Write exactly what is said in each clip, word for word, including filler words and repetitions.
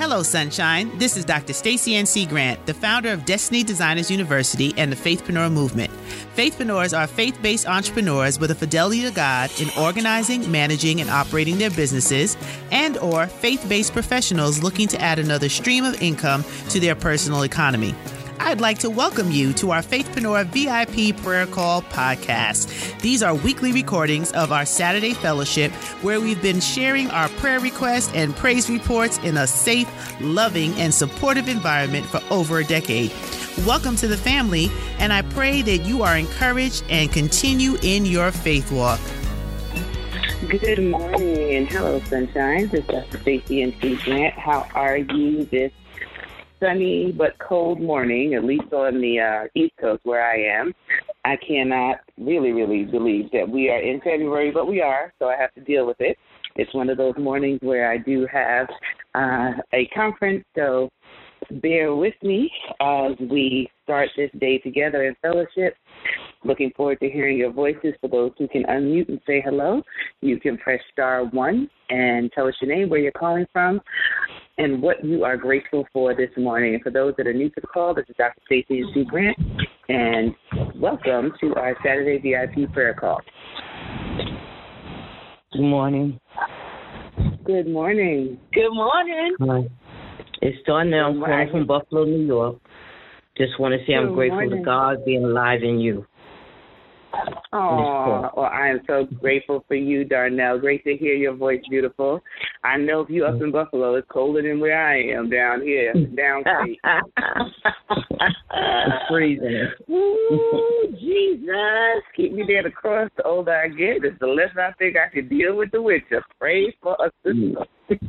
Hello, Sunshine. This is Doctor Stacey N C Grant, the founder of Destiny Designers University and the Faithpreneur Movement. Faithpreneurs are faith-based entrepreneurs with a fidelity to God in organizing, managing, and operating their businesses, and or faith-based professionals looking to add another stream of income to their personal economy. I'd like to welcome you to our Faithpreneur V I P Prayer Call podcast. These are weekly recordings of our Saturday fellowship where we've been sharing our prayer requests and praise reports in a safe, loving, and supportive environment for over a decade. Welcome to the family, and I pray that you are encouraged and continue in your faith walk. Good morning and hello, Sunshine. This is Doctor Stacey N C Grant. How are you this sunny but cold morning, at least on the uh, East Coast where I am? I cannot really, really believe that we are in February, but we are, so I have to deal with it. It's one of those mornings where I do have uh, a conference, so bear with me as we start this day together in fellowship. Looking forward to hearing your voices. For those who can unmute and say hello, you can press star one and tell us your name, where you're calling from, and what you are grateful for this morning. And for those that are new to the call, this is Doctor Stacey N C Grant, and welcome to our Saturday V I P prayer call. Good morning. Good morning. Good morning. Hi. It's Darnell. I'm calling from Buffalo, New York. Just want to say I'm Good grateful morning. to God being alive in you. Oh, well, I am so grateful for you, Darnell. Great to hear your voice, beautiful. I know if you up in Buffalo, it's colder than where I am down here, downstate. It's freezing. Ooh, Jesus. Keep me there to cross. The older I get, it's the less I think I can deal with the winter. Pray for us, sister.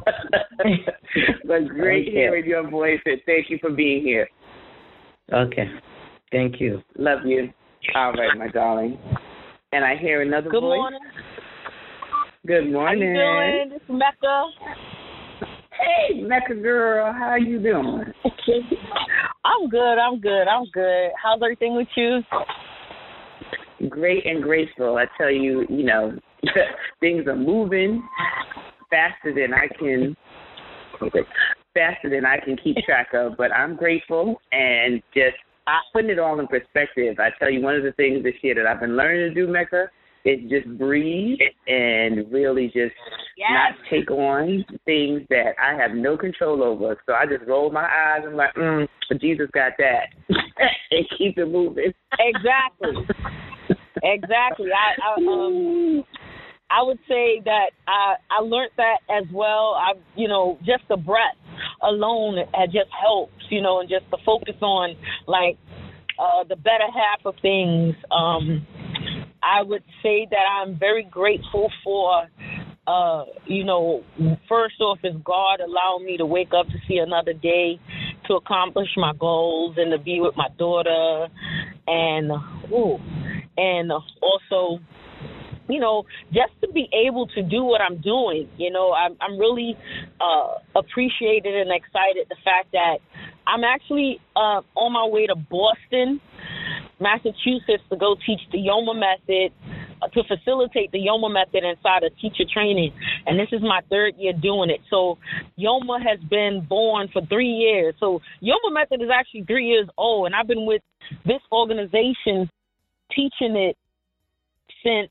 But great Okay. hearing your voice, and thank you for being here. Okay. Thank you. Love you. All right, my darling. And I hear another Good voice. morning. Good morning. How you doing? This is Mecca. Hey, Mecca girl, how you doing? I'm good. I'm good. I'm good. How's everything with you? Great and graceful. I tell you, you know, things are moving faster than I can, faster than I can keep track of. But I'm grateful and just putting it all in perspective. I tell you, one of the things this year that I've been learning to do, Mecca, is just breathe and really just Yes. not take on things that I have no control over. So I just roll my eyes and like, mm, Jesus got that, and keep it moving. Exactly. Exactly. I, I um I would say that I I learned that as well. I you know just the breath alone had just helped, you know, and just the focus on like uh, the better half of things. Um, I would say that I'm very grateful for, uh, you know, first off is God allowing me to wake up to see another day, to accomplish my goals and to be with my daughter, and ooh, and also, you know, just to be able to do what I'm doing. You know, I'm, I'm really uh, appreciated and excited the fact that I'm actually uh, on my way to Boston, Massachusetts, to go teach the Yoma method, uh, to facilitate the Yoma method inside of teacher training. And this is my third year doing it. So Yoma has been born for three years. So Yoma method is actually three years old, and I've been with this organization teaching it since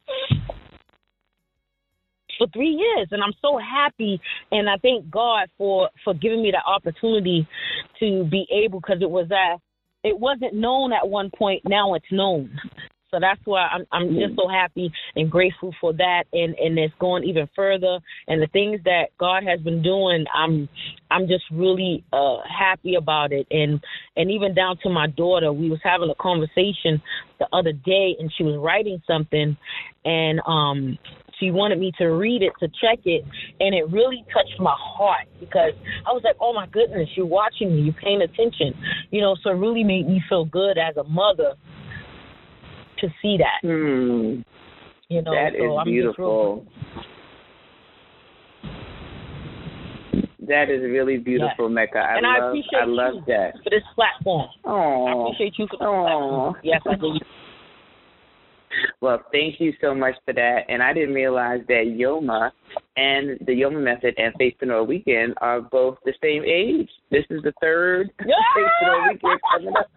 for three years, and I'm so happy, and I thank God for, for giving me the opportunity to be able, because it was uh, it wasn't known at one point. Now it's known, so that's why I'm I'm just so happy and grateful for that, and, and it's going even further. And the things that God has been doing, I'm I'm just really uh, happy about it, and and even down to my daughter. We was having a conversation the other day, and she was writing something, and um. she wanted me to read it, to check it, and it really touched my heart because I was like, oh, my goodness, you're watching me, you're paying attention. You know, so it really made me feel good as a mother to see that. Hmm. You know, that so is I'm beautiful. That is really beautiful, yes. Mecca. I and love, I appreciate I love you that. for this platform. Oh, I appreciate you for this Aww. platform. Yes, I do. Well, thank you so much for that. And I didn't realize that Yoma and the Yoma Method and Faithpreneur Weekend are both the same age. This is the third Faithpreneur Weekend coming up.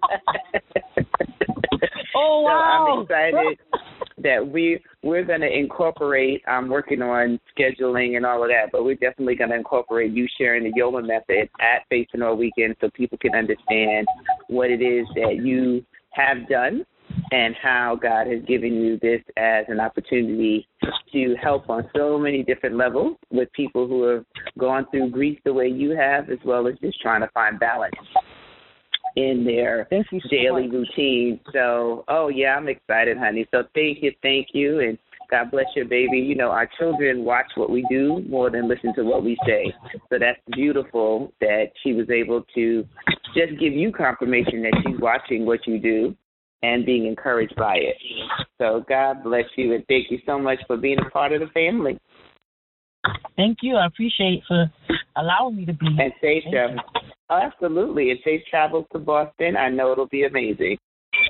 Oh, wow. So I'm excited that we, we're going to incorporate, I'm working on scheduling and all of that, but we're definitely going to incorporate you sharing the Yoma Method at Faithpreneur Weekend so people can understand what it is that you have done and how God has given you this as an opportunity to help on so many different levels with people who have gone through grief the way you have, as well as just trying to find balance in their thank you so daily much. routine. So, oh, yeah, I'm excited, honey. So thank you, thank you, and God bless your baby. You know, our children watch what we do more than listen to what we say. So that's beautiful that she was able to just give you confirmation that she's watching what you do and being encouraged by it. So God bless you, and thank you so much for being a part of the family. Thank you. I appreciate for allowing me to be here. And safe travels. Oh, absolutely. And safe travels to Boston. I know it'll be amazing.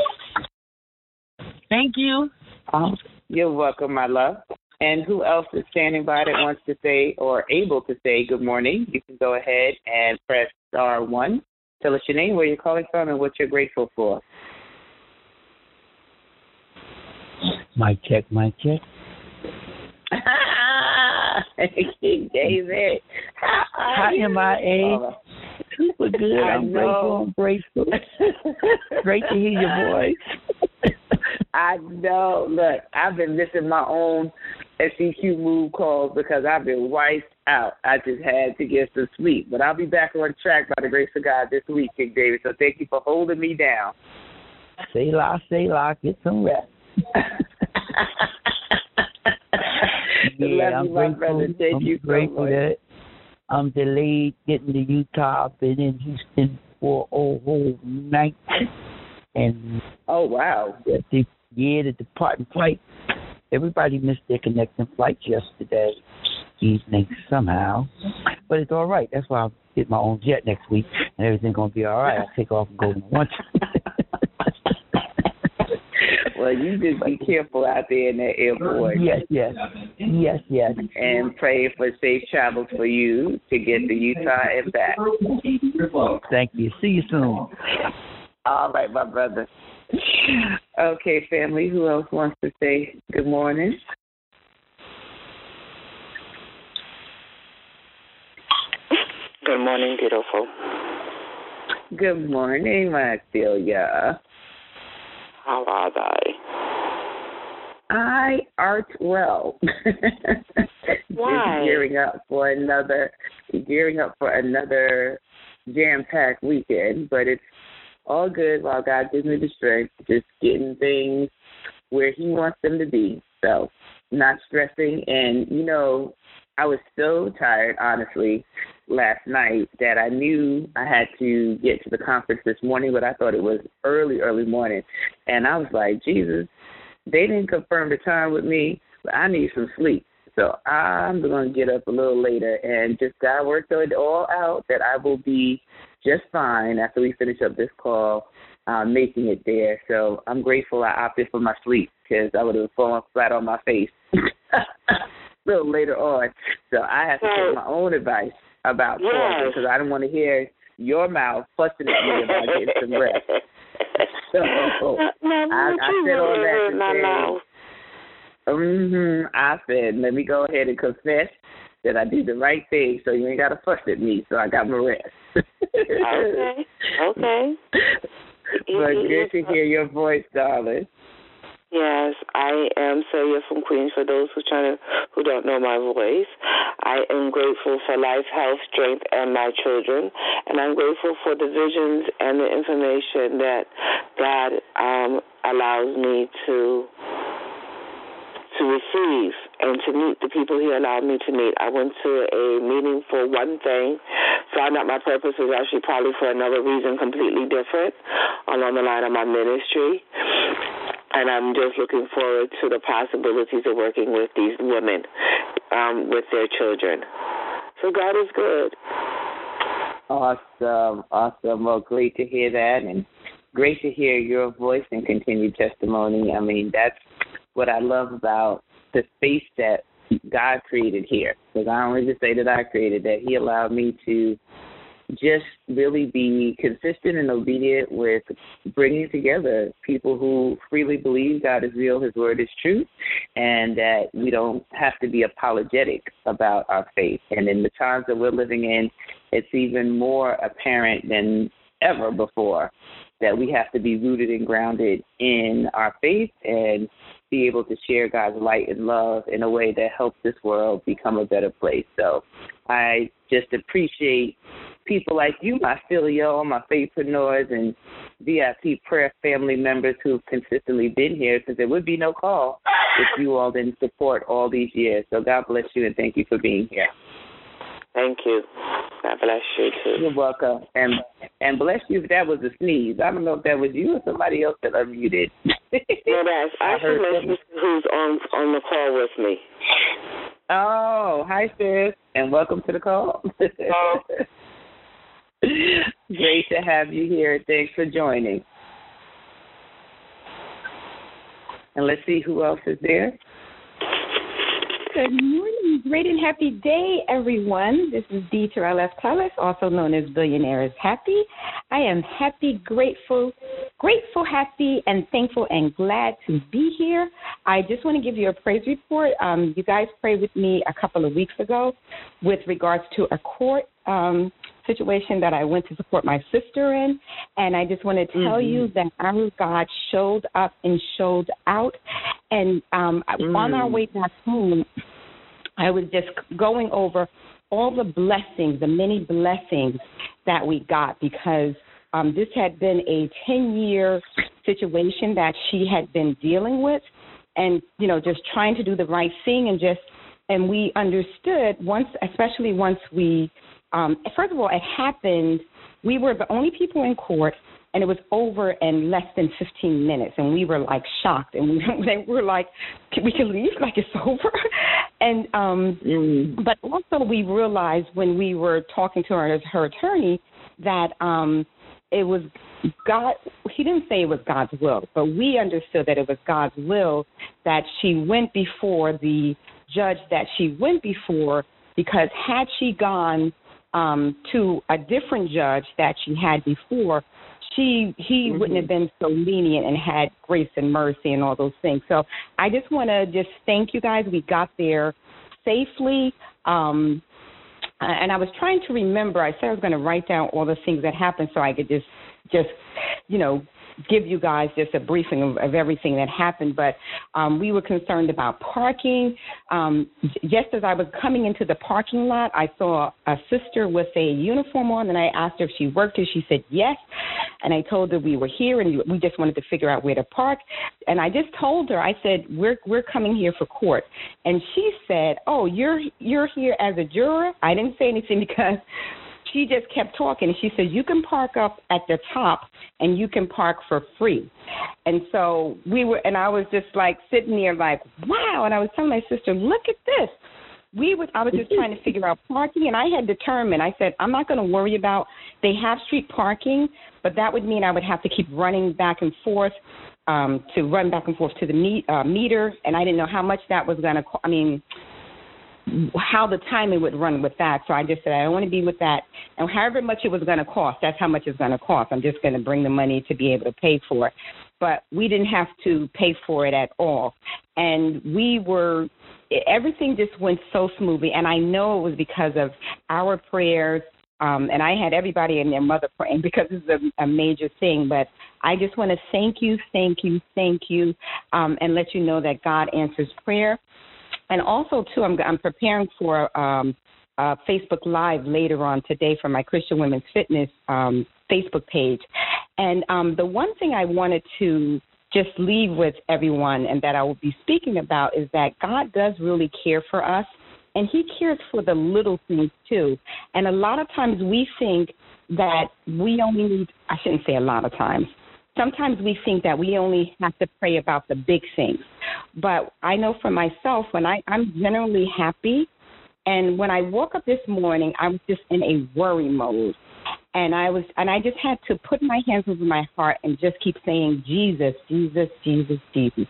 Thank you. Um, you're welcome, my love. And who else is standing by that wants to say or able to say good morning? You can go ahead and press star one. Tell us your name, where you're calling from, and what you're grateful for. Mic check, mic check. King David. Hi, M I A. Super good. I I'm know. grateful. I'm grateful. Great to hear your voice. I know. Look, I've been missing my own S E Q move calls because I've been wiped out. I just had to get some sleep. But I'll be back on track by the grace of God this week, King David. So thank you for holding me down. Say la, say la, get some rest. Yeah, Love I'm you, my grateful. brother. Thank I'm you so grateful much. that I'm delayed getting to Utah. I've been in Houston for a whole night. And oh, wow. The, yeah, the departing flight, everybody missed their connecting flights yesterday evening somehow. But it's all right. That's why I'll get my own jet next week, and everything's going to be all right. I'll take off and go to lunch. Well, you just be careful out there in that airport. Yes, yes. Yes, yes. And pray for safe travels for you to get to Utah and back. Thank you. See you soon. All right, my brother. Okay, family, who else wants to say good morning? Good morning, beautiful. Good morning, my Celia. How are they? I art well. Why? Just gearing up for another, gearing up for another jam-packed weekend, but it's all good while God gives me the strength, just getting things where He wants them to be. So, not stressing. And, you know, I was so tired, honestly, last night that I knew I had to get to the conference this morning, but I thought it was early, early morning. And I was like, Jesus, they didn't confirm the time with me, but I need some sleep. So I'm going to get up a little later and just God worked it all out that I will be just fine after we finish up this call, uh, making it there. So I'm grateful I opted for my sleep because I would have fallen flat on my face a little later on. So I have to take my own advice about yes. falling because I don't want to hear your mouth fussing at me about getting some rest. So now, now, I, I said all that to say, Mm-hmm. I said, let me go ahead and confess that I did the right thing so you ain't got to fuss at me, so I got my rest. Okay, okay. But good to hear your voice, darling. Yes, I am Celia from Queens. For those who trying to who don't know my voice, I am grateful for life, health, strength, and my children, and I'm grateful for the visions and the information that God um, allows me to. to receive and to meet the people He allowed me to meet. I went to a meeting for one thing, found out my purpose was actually probably for another reason completely different along the line of my ministry. And I'm just looking forward to the possibilities of working with these women, um, with their children. So God is good. Awesome, awesome. Well, great to hear that, and great to hear your voice and continued testimony. I mean, that's what I love about the space that God created here. Because I don't only just say that I created that. He allowed me to just really be consistent and obedient with bringing together people who freely believe God is real, his word is true, and that we don't have to be apologetic about our faith. And in the times that we're living in, it's even more apparent than ever before that we have to be rooted and grounded in our faith and be able to share God's light and love in a way that helps this world become a better place. So I just appreciate people like you, my filio, my faithpreneurs, and V I P prayer family members who've consistently been here, because there would be no call if you all didn't support all these years. So God bless you, and thank you for being here. Thank you. God bless you, too. You're welcome. And and bless you if that was a sneeze. I don't know if that was you or somebody else that unmuted. No, that's actually my sister who's on, on the call with me. Oh, hi, sis, and welcome to the call. Oh. Great to have you here. Thanks for joining. And let's see who else is there. Good morning. Great and happy day, everyone. This is Dee Terrell F. Tullis, also known as Billionaire is Happy. I am happy, grateful, grateful, happy, and thankful and glad to be here. I just want to give you a praise report. Um, you guys prayed with me a couple of weeks ago with regards to a court um, situation that I went to support my sister in, and I just want to tell mm-hmm. you that our God showed up and showed out. And um, mm. on our way back home, I was just going over all the blessings, the many blessings that we got, because um, this had been a ten-year situation that she had been dealing with, and, you know, just trying to do the right thing, and just, and we understood once, especially once we, um, first of all, it happened, we were the only people in court, and it was over in less than fifteen minutes, and we were, like, shocked, and we, they were like, we can leave, like, it's over. And um, mm. But also we realized when we were talking to her, her attorney, that um, it was God, he didn't say it was God's will, but we understood that it was God's will that she went before the judge that she went before, because had she gone um, to a different judge that she had before, She, he mm-hmm. wouldn't have been so lenient and had grace and mercy and all those things. So I just want to just thank you guys. We got there safely. Um, and I was trying to remember, I said I was going to write down all the things that happened so I could just, just, you know, give you guys just a briefing of, of everything that happened. But um, we were concerned about parking. Um, just as I was coming into the parking lot, I saw a sister with a uniform on, and I asked her if she worked here. She said yes. And I told her we were here and we just wanted to figure out where to park. And I just told her, I said, we're we're coming here for court. And she said, oh, you're you're here as a juror? I didn't say anything because she just kept talking. And she said, you can park up at the top and you can park for free. And so we were, and I was just like sitting there like, wow. And I was telling my sister, look at this. We was, I was just trying to figure out parking, and I had determined, I said, I'm not going to worry about, they have street parking, but that would mean I would have to keep running back and forth um, to run back and forth to the meet, uh, meter, and I didn't know how much that was going to, I mean, how the timing would run with that. So I just said, I don't want to be with that. And however much it was going to cost, that's how much it's going to cost. I'm just going to bring the money to be able to pay for it. But we didn't have to pay for it at all. And we were, everything just went so smoothly. And I know it was because of our prayers. Um, and I had everybody and their mother praying because this is a, a major thing. But I just want to thank you, thank you, thank you, um, and let you know that God answers prayer. And also, too, I'm, I'm preparing for um, uh, Facebook Live later on today for my Christian Women's Fitness um, Facebook page. And um, the one thing I wanted to just leave with everyone and that I will be speaking about is that God does really care for us, and he cares for the little things, too. And a lot of times we think that we only need, I shouldn't say a lot of times, sometimes we think that we only have to pray about the big things. But I know for myself, when I, I'm generally happy, and when I woke up this morning, I was just in a worry mode. And I was, and I just had to put my hands over my heart and just keep saying, Jesus, Jesus, Jesus, Jesus.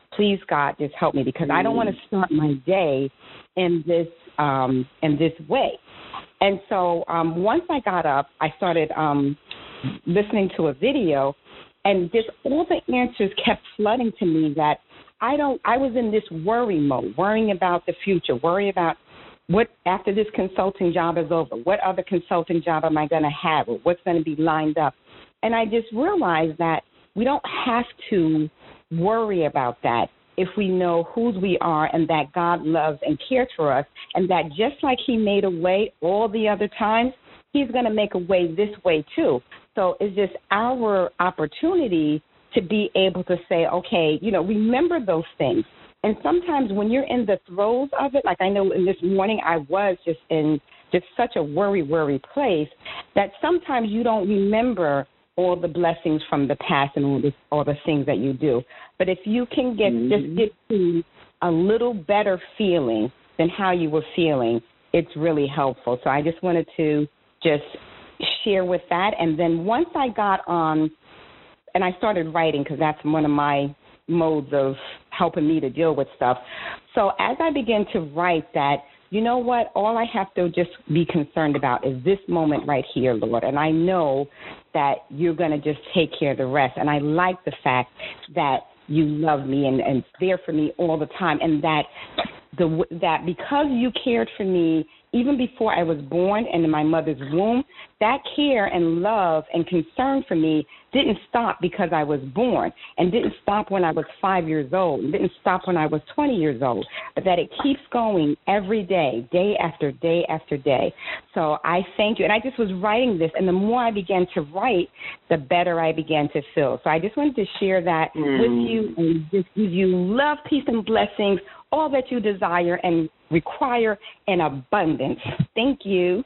please, God, just help me because I don't want to start my day in this um, in this way. And so um, once I got up, I started um, listening to a video, and just all the answers kept flooding to me that I don't. I was in this worry mode, worrying about the future, worry about what after this consulting job is over, what other consulting job am I going to have, or what's going to be lined up. And I just realized that we don't have to worry about that if we know whose we are and that God loves and cares for us, and that just like he made a way all the other times, he's going to make a way this way too. So it's just our opportunity to be able to say, okay, you know, remember those things. And sometimes when you're in the throes of it, like I know in this morning I was just in just such a worry, worry place that sometimes you don't remember all the blessings from the past and all the, all the things that you do. But if you can get mm-hmm. just get to a little better feeling than how you were feeling, it's really helpful. So I just wanted to just share with that. And then once I got on, and I started writing because that's one of my modes of helping me to deal with stuff. So as I began to write that, you know what, all I have to just be concerned about is this moment right here, Lord. And I know that you're going to just take care of the rest. And I like the fact that you love me and, and there for me all the time, and that the that because you cared for me even before I was born and in my mother's womb, that care and love and concern for me didn't stop because I was born, and didn't stop when I was five years old, and didn't stop when I was twenty years old, but that it keeps going every day, day after day after day. So I thank you. And I just was writing this, and the more I began to write, the better I began to feel. So I just wanted to share that mm. with you and just give you love, peace, and blessings, all that you desire and require in abundance. Thank you.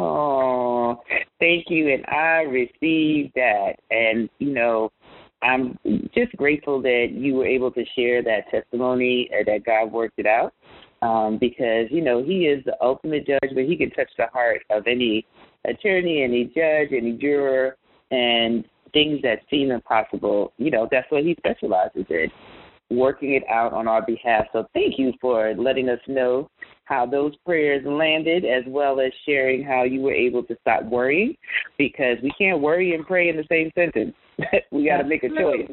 Oh, thank you. And I received that. And, you know, I'm just grateful that you were able to share that testimony, uh, that God worked it out, um, because, you know, he is the ultimate judge, but he can touch the heart of any attorney, any judge, any juror, and things that seem impossible. You know, that's what he specializes in, working it out on our behalf. So thank you for letting us know how those prayers landed, as well as sharing how you were able to stop worrying, because we can't worry and pray in the same sentence. We got to make a choice.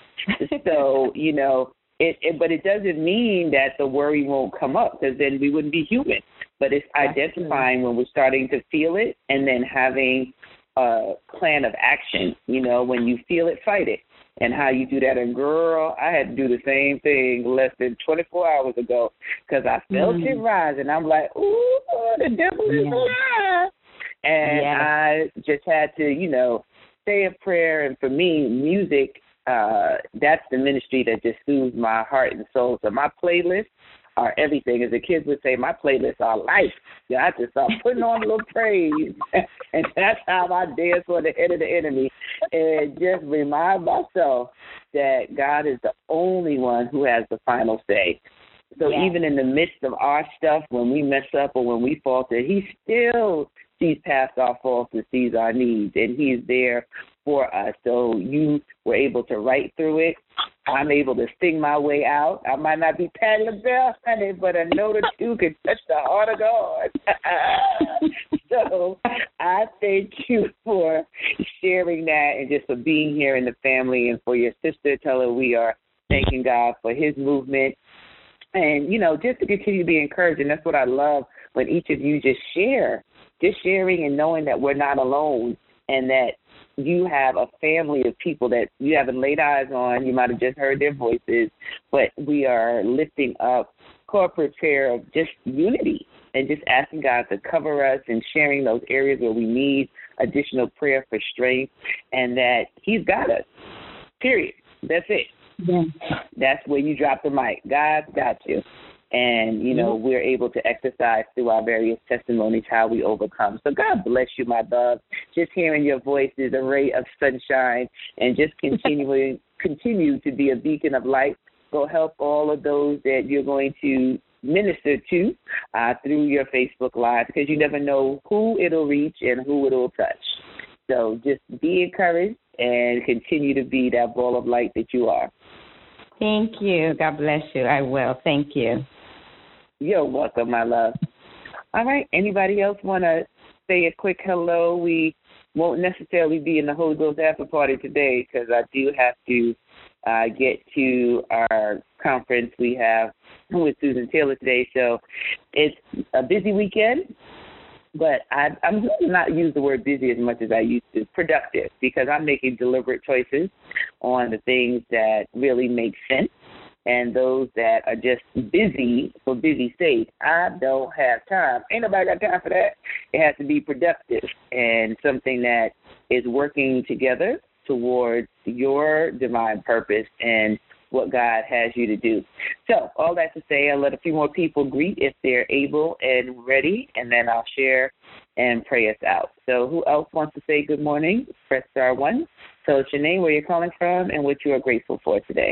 So, you know, it, it, but it doesn't mean that the worry won't come up, because then we wouldn't be human. But it's identifying when we're starting to feel it and then having a plan of action. You know, when you feel it, fight it. And how you do that. And, girl, I had to do the same thing less than twenty-four hours ago, because I felt mm. it rise. And I'm like, ooh, the devil is yeah. alive. And yeah. I just had to, you know, say a prayer. And for me, music, uh, that's the ministry that just soothes my heart and soul. So my playlists are everything. As the kids would say, my playlists are life. Yeah, I just start putting on a little praise. And that's how I dance for the head of the enemy. And just remind myself that God is the only one who has the final say. So yeah. even in the midst of our stuff, when we mess up or when we falter, he still sees past our faults and sees our needs, and he's there for us. So you were able to write through it. I'm able to sing my way out. I might not be Patti LaBelle, honey, but a note or two can touch the heart of God. So I thank you for sharing that, and just for being here in the family, and for your sister. Tell her we are thanking God for his movement. And, you know, just to continue to be encouraged. And that's what I love, when each of you just share, just sharing and knowing that we're not alone, and that you have a family of people that you haven't laid eyes on. You might have just heard their voices, but we are lifting up corporate prayer of just unity, and just asking God to cover us, and sharing those areas where we need additional prayer for strength, and that he's got us, period. That's it. Yeah. That's where you drop the mic. God's got you. And, you know, we're able to exercise through our various testimonies how we overcome. So God bless you, my love. Just hearing your voice is a ray of sunshine, and just continuing continue to be a beacon of light. Go help all of those that you're going to minister to uh, through your Facebook Live, because you never know who it'll reach and who it'll touch. So just be encouraged and continue to be that ball of light that you are. Thank you. God bless you. I will. Thank you. You're welcome, my love. All right. Anybody else want to say a quick hello? We won't necessarily be in the Hojo's after party today because I do have to uh, get to our conference we have with Susan Taylor today. So it's a busy weekend, but I, I'm going to not use the word busy as much as I used to. Productive, because I'm making deliberate choices on the things that really make sense. And those that are just busy for busy sake, I don't have time. Ain't nobody got time for that. It has to be productive and something that is working together towards your divine purpose and what God has you to do. So all that to say, I'll let a few more people greet if they're able and ready, and then I'll share and pray us out. So who else wants to say good morning? Press star one. So it's your name, where you're calling from, and what you are grateful for today.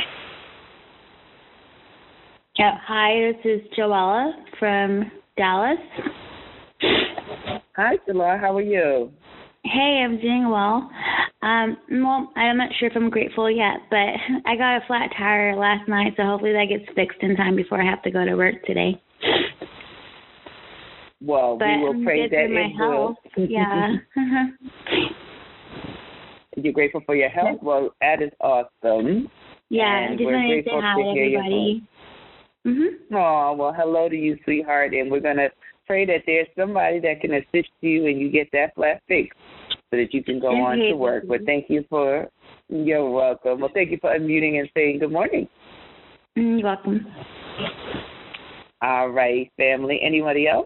Yeah, hi, this is Joella from Dallas. Hi, Joella. How are you? Hey, I'm doing well. Um, well, I'm not sure if I'm grateful yet, but I got a flat tire last night, so hopefully that gets fixed in time before I have to go to work today. Well, but we will pray I'm good that for my it health. will. Yeah. You're grateful for your health? Well, that is awesome. Yeah, and just we're wanted to say grateful hi to to hear your everybody. Mm-hmm. Oh, well, hello to you, sweetheart, and we're going to pray that there's somebody that can assist you and you get that flat fixed so that you can go on to work. But thank you for, you're welcome. Well, thank you for unmuting and saying good morning. You're welcome. All right, family. Anybody else?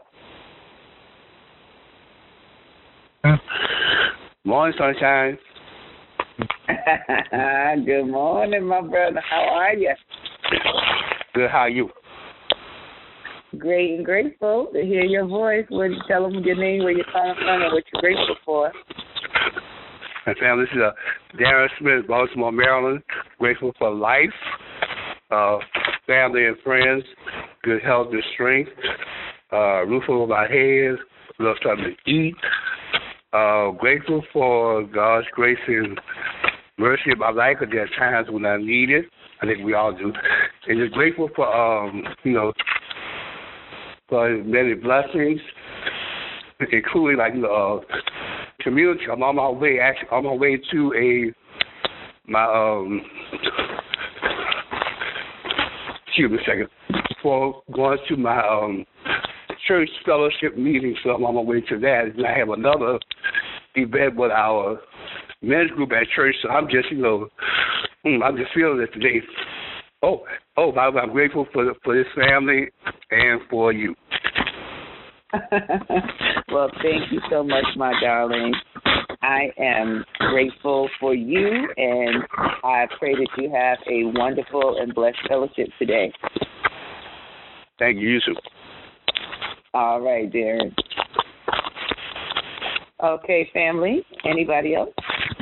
Morning, sunshine. Good morning, my brother. How are you? Good. How are you? Great and grateful to hear your voice. Would you tell them your name, where you're calling from, and what you're grateful for? My family, this is uh, Darren Smith, Baltimore, Maryland. Grateful for life, uh, family and friends, good health and strength, uh, roof over my head, love something to eat. Uh, grateful for God's grace and mercy in my life, because there are times when I need it. I think we all do. And just grateful for, um, you know, for many blessings, including, like, you know, uh, community. I'm on my way, actually, on my way to a, my, um, excuse me a second, for going to my, um, church fellowship meeting, so I'm on my way to that. And I have another event with our men's group at church, so I'm just, you know, I'm just feeling it today. Oh, oh, I'm grateful for for this family and for you. Well, thank you so much, my darling. I am grateful for you, and I pray that you have a wonderful and blessed fellowship today. Thank you, you too. All right, Darren. Okay, family. Anybody else?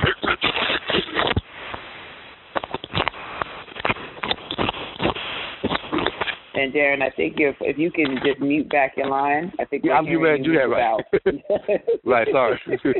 And Darren, I think if if you can just mute back your line, I think yeah, I'm getting ready to do that right. Right, sorry.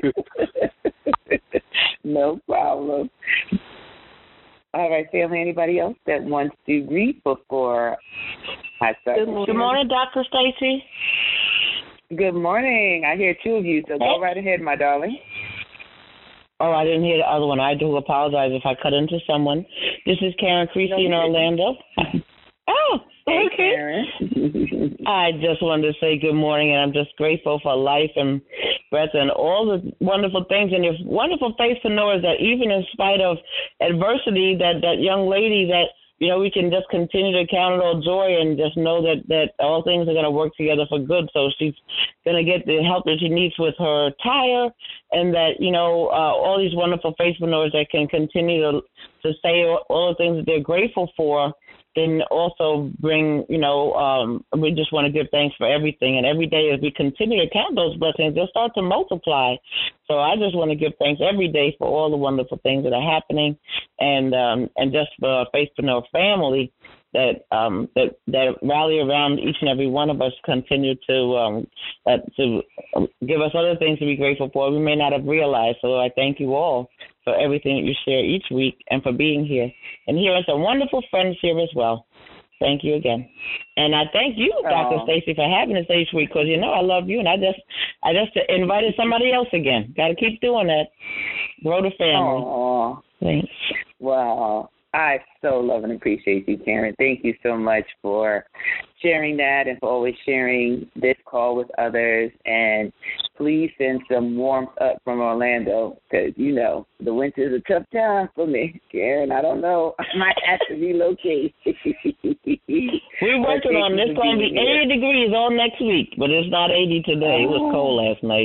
No problem. All right, family. Anybody else that wants to greet before I start? Good morning, Good morning Doctor Stacy. Good morning. I hear two of you, so go right ahead, my darling. Oh, I didn't hear the other one. I do apologize if I cut into someone. This is Karen Creasy no, in Orlando. Oh, hey, okay. Karen. I just wanted to say good morning, and I'm just grateful for life and breath and all the wonderful things and your wonderful faithpreneurs that even in spite of adversity, that, that young lady that, you know, we can just continue to count it all joy and just know that, that all things are going to work together for good. So she's going to get the help that she needs with her tire, and that, you know, uh, all these wonderful faithpreneurs that can continue to, to say all, all the things that they're grateful for, then also bring, you know, um, we just want to give thanks for everything. And every day as we continue to count those blessings, they'll start to multiply. So I just want to give thanks every day for all the wonderful things that are happening, and um, and just for our Faithpreneur family that um, that that rally around each and every one of us, continue to um, uh, to give us other things to be grateful for we may not have realized. So I thank you all for everything that you share each week and for being here and hearing some wonderful friends here as well. Thank you again. And I thank you, Doctor Oh. Stacy, for having us each week because, you know, I love you, and I just I just invited somebody else again. Got to keep doing that. Grow the family. Oh, Thanks. wow. I so love and appreciate you, Karen. Thank you so much for sharing that and for always sharing this call with others. And please send some warmth up from Orlando because, you know, the winter is a tough time for me. Karen, I don't know. I might have to relocate. We're working on this. It's going to be eighty degrees all next week, but it's not eighty today. It was cold last night.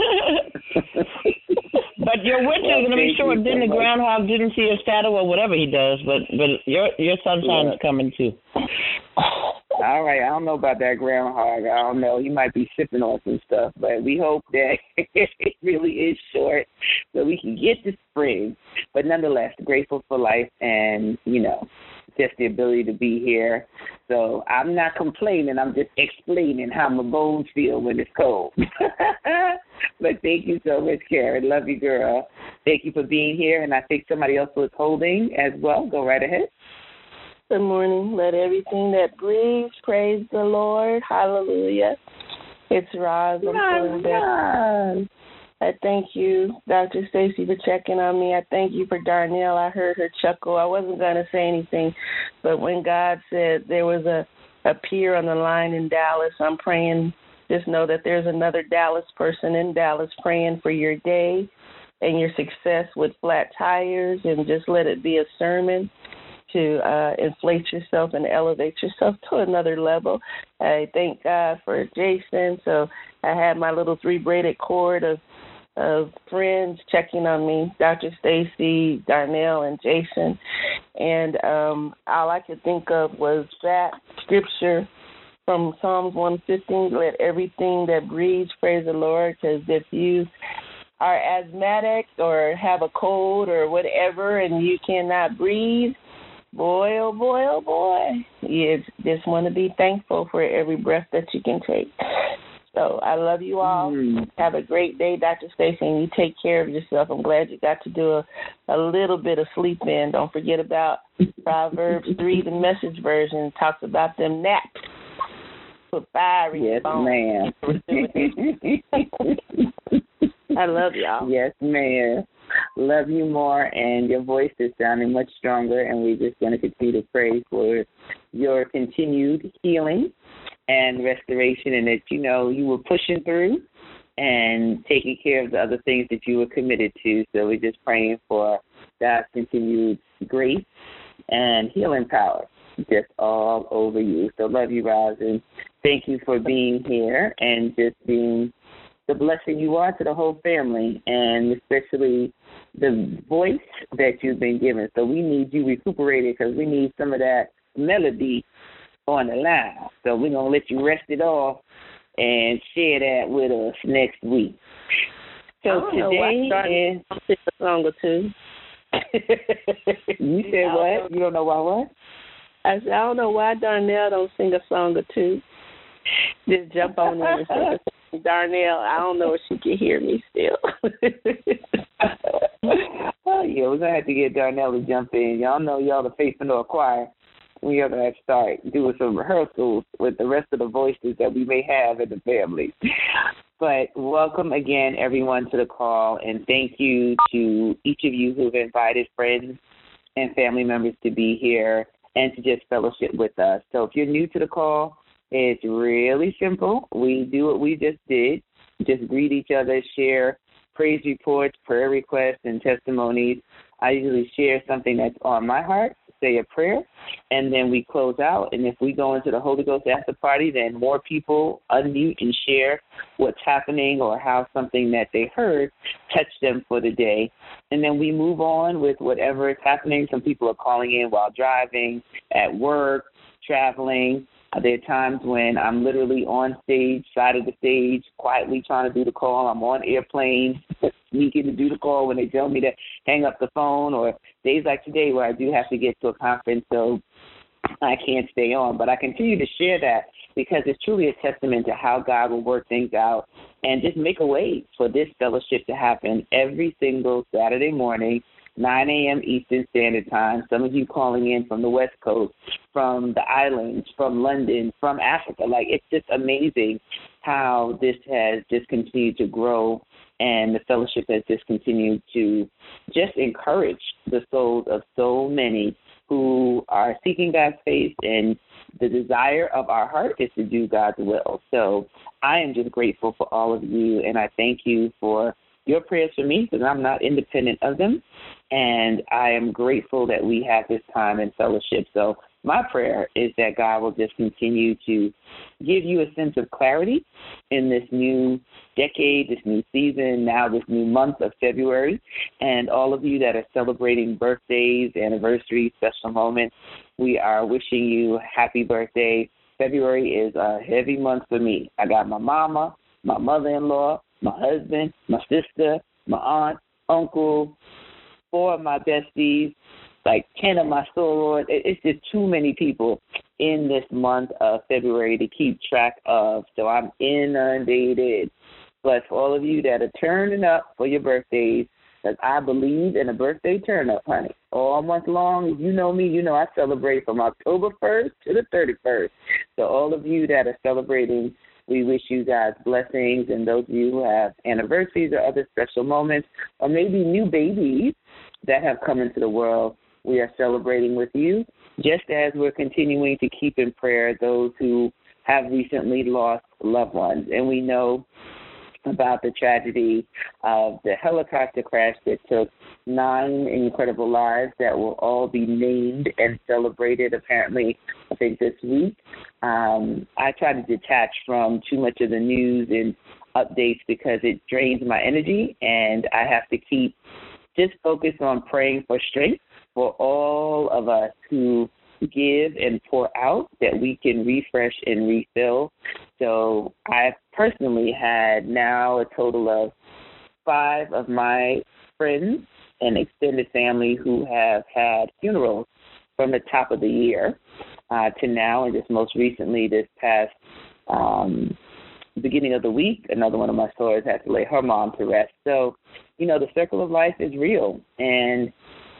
But your winter is going to be short. you Then so the much. groundhog didn't see his shadow or whatever he does, but but your your sunshine's Yeah. coming too. All right, I don't know about that groundhog. I don't know. He might be sipping on some stuff, but we hope that it really is short so we can get to spring. But nonetheless, grateful for life and, you know, just the ability to be here. So I'm not complaining. I'm just explaining how my bones feel when it's cold. But thank you so much, Karen. Love you, girl. Thank you for being here. And I think somebody else was holding as well. Go right ahead. Good morning. Let everything that breathes praise the Lord. Hallelujah. It's Roz. I'm calling back. I thank you, Doctor Stacy, for checking on me. I thank you for Darnell. I heard her chuckle. I wasn't going to say anything, but when God said there was a, a pier on the line in Dallas, I'm praying. Just know that there's another Dallas person in Dallas praying for your day and your success with flat tires, and just let it be a sermon to uh, inflate yourself and elevate yourself to another level. I thank God for Jason. So I had my little three-braided cord of of friends checking on me, Doctor Stacy, Darnell, and Jason. And um, all I could think of was that scripture from Psalms one fifteen, let everything that breathes praise the Lord, because if you are asthmatic or have a cold or whatever and you cannot breathe, boy, oh boy, oh boy, you just want to be thankful for every breath that you can take. So I love you all. Mm. Have a great day, Doctor Stacy, and you take care of yourself. I'm glad you got to do a, a little bit of sleep in. Don't forget about Proverbs three, the Message version, talks about them naps. Put fiery Yes, ma'am. I love y'all. Yes, ma'am. Love you more, and your voice is sounding much stronger, and we're just going to continue to pray for your continued healing and restoration, and that, you know, you were pushing through and taking care of the other things that you were committed to. So we're just praying for God's continued grace and healing power just all over you. So love you, Roz, and thank you for being here and just being the blessing you are to the whole family, and especially the voice that you've been given. So we need you recuperated because we need some of that melody on the line. So we're going to let you rest it off and share that with us next week. So today is a song or two. You said what? You don't know why what? I said, I don't know why Darnell don't sing a song or two. Just jump on in and sing a song. Darnell, I don't know if she can hear me still. Oh, yeah, we're going to have to get Darnell to jump in. Y'all know y'all the Faithpreneur Choir. We are going to have to start doing some rehearsals with the rest of the voices that we may have in the family. But welcome again, everyone, to the call, and thank you to each of you who have invited friends and family members to be here and to just fellowship with us. So if you're new to the call, it's really simple. We do what we just did, just greet each other, share praise reports, prayer requests, and testimonies. I usually share something that's on my heart, say a prayer, and then we close out. And if we go into the Holy Ghost after party, then more people unmute and share what's happening or how something that they heard touched them for the day. And then we move on with whatever is happening. Some people are calling in while driving, at work, traveling. There are times when I'm literally on stage, side of the stage, quietly trying to do the call. I'm on airplanes, sneaking to do the call when they tell me to hang up the phone, or days like today where I do have to get to a conference. So I can't stay on. But I continue to share that because it's truly a testament to how God will work things out and just make a way for this fellowship to happen every single Saturday morning, nine a.m. Eastern Standard Time. Some of you calling in from the West Coast, from the islands, from London, from Africa. Like, it's just amazing how this has just continued to grow, and the fellowship has just continued to just encourage the souls of so many who are seeking God's face, and the desire of our heart is to do God's will. So I am just grateful for all of you, and I thank you for your prayers for me, because I'm not independent of them, and I am grateful that we have this time in fellowship. So my prayer is that God will just continue to give you a sense of clarity in this new decade, this new season, now this new month of February, and all of you that are celebrating birthdays, anniversaries, special moments, we are wishing you happy birthday. February is a heavy month for me. I got my mama, my mother-in-law, my husband, my sister, my aunt, uncle, four of my besties, like ten of my sorors. It's just too many people in this month of February to keep track of, so I'm inundated. But for all of you that are turning up for your birthdays, because I believe in a birthday turn-up, honey. All month long, if you know me, you know I celebrate from October first to the thirty-first. So all of you that are celebrating, we wish you God's blessings, and those of you who have anniversaries or other special moments, or maybe new babies that have come into the world, we are celebrating with you, just as we're continuing to keep in prayer those who have recently lost loved ones. And we know about the tragedy of the helicopter crash that took nine incredible lives that will all be named and celebrated, apparently, I think this week. Um, I try to detach from too much of the news and updates because it drains my energy, and I have to keep just focused on praying for strength for all of us who give and pour out, that we can refresh and refill. So I've personally had now a total of five of my friends and extended family who have had funerals from the top of the year uh, to now, and just most recently this past um, beginning of the week, another one of my sorors had to lay her mom to rest. So, you know, the circle of life is real, and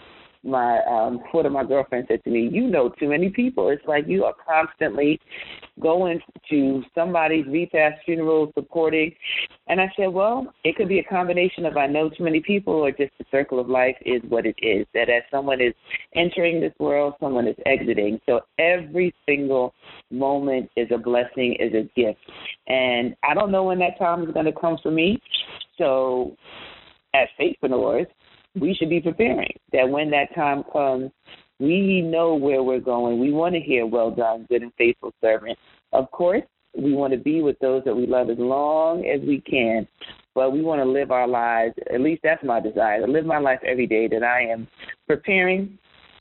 my um, one of my girlfriends said to me, you know too many people. It's like you are constantly going to somebody's repast funeral, supporting. And I said, well, it could be a combination of I know too many people, or just the circle of life is what it is, that as someone is entering this world, someone is exiting. So every single moment is a blessing, is a gift. And I don't know when that time is going to come for me. So as faithpreneurs, we should be preparing that when that time comes, we know where we're going. We want to hear, well done, good and faithful servant. Of course, we want to be with those that we love as long as we can, but we want to live our lives, at least that's my desire, to live my life every day that I am preparing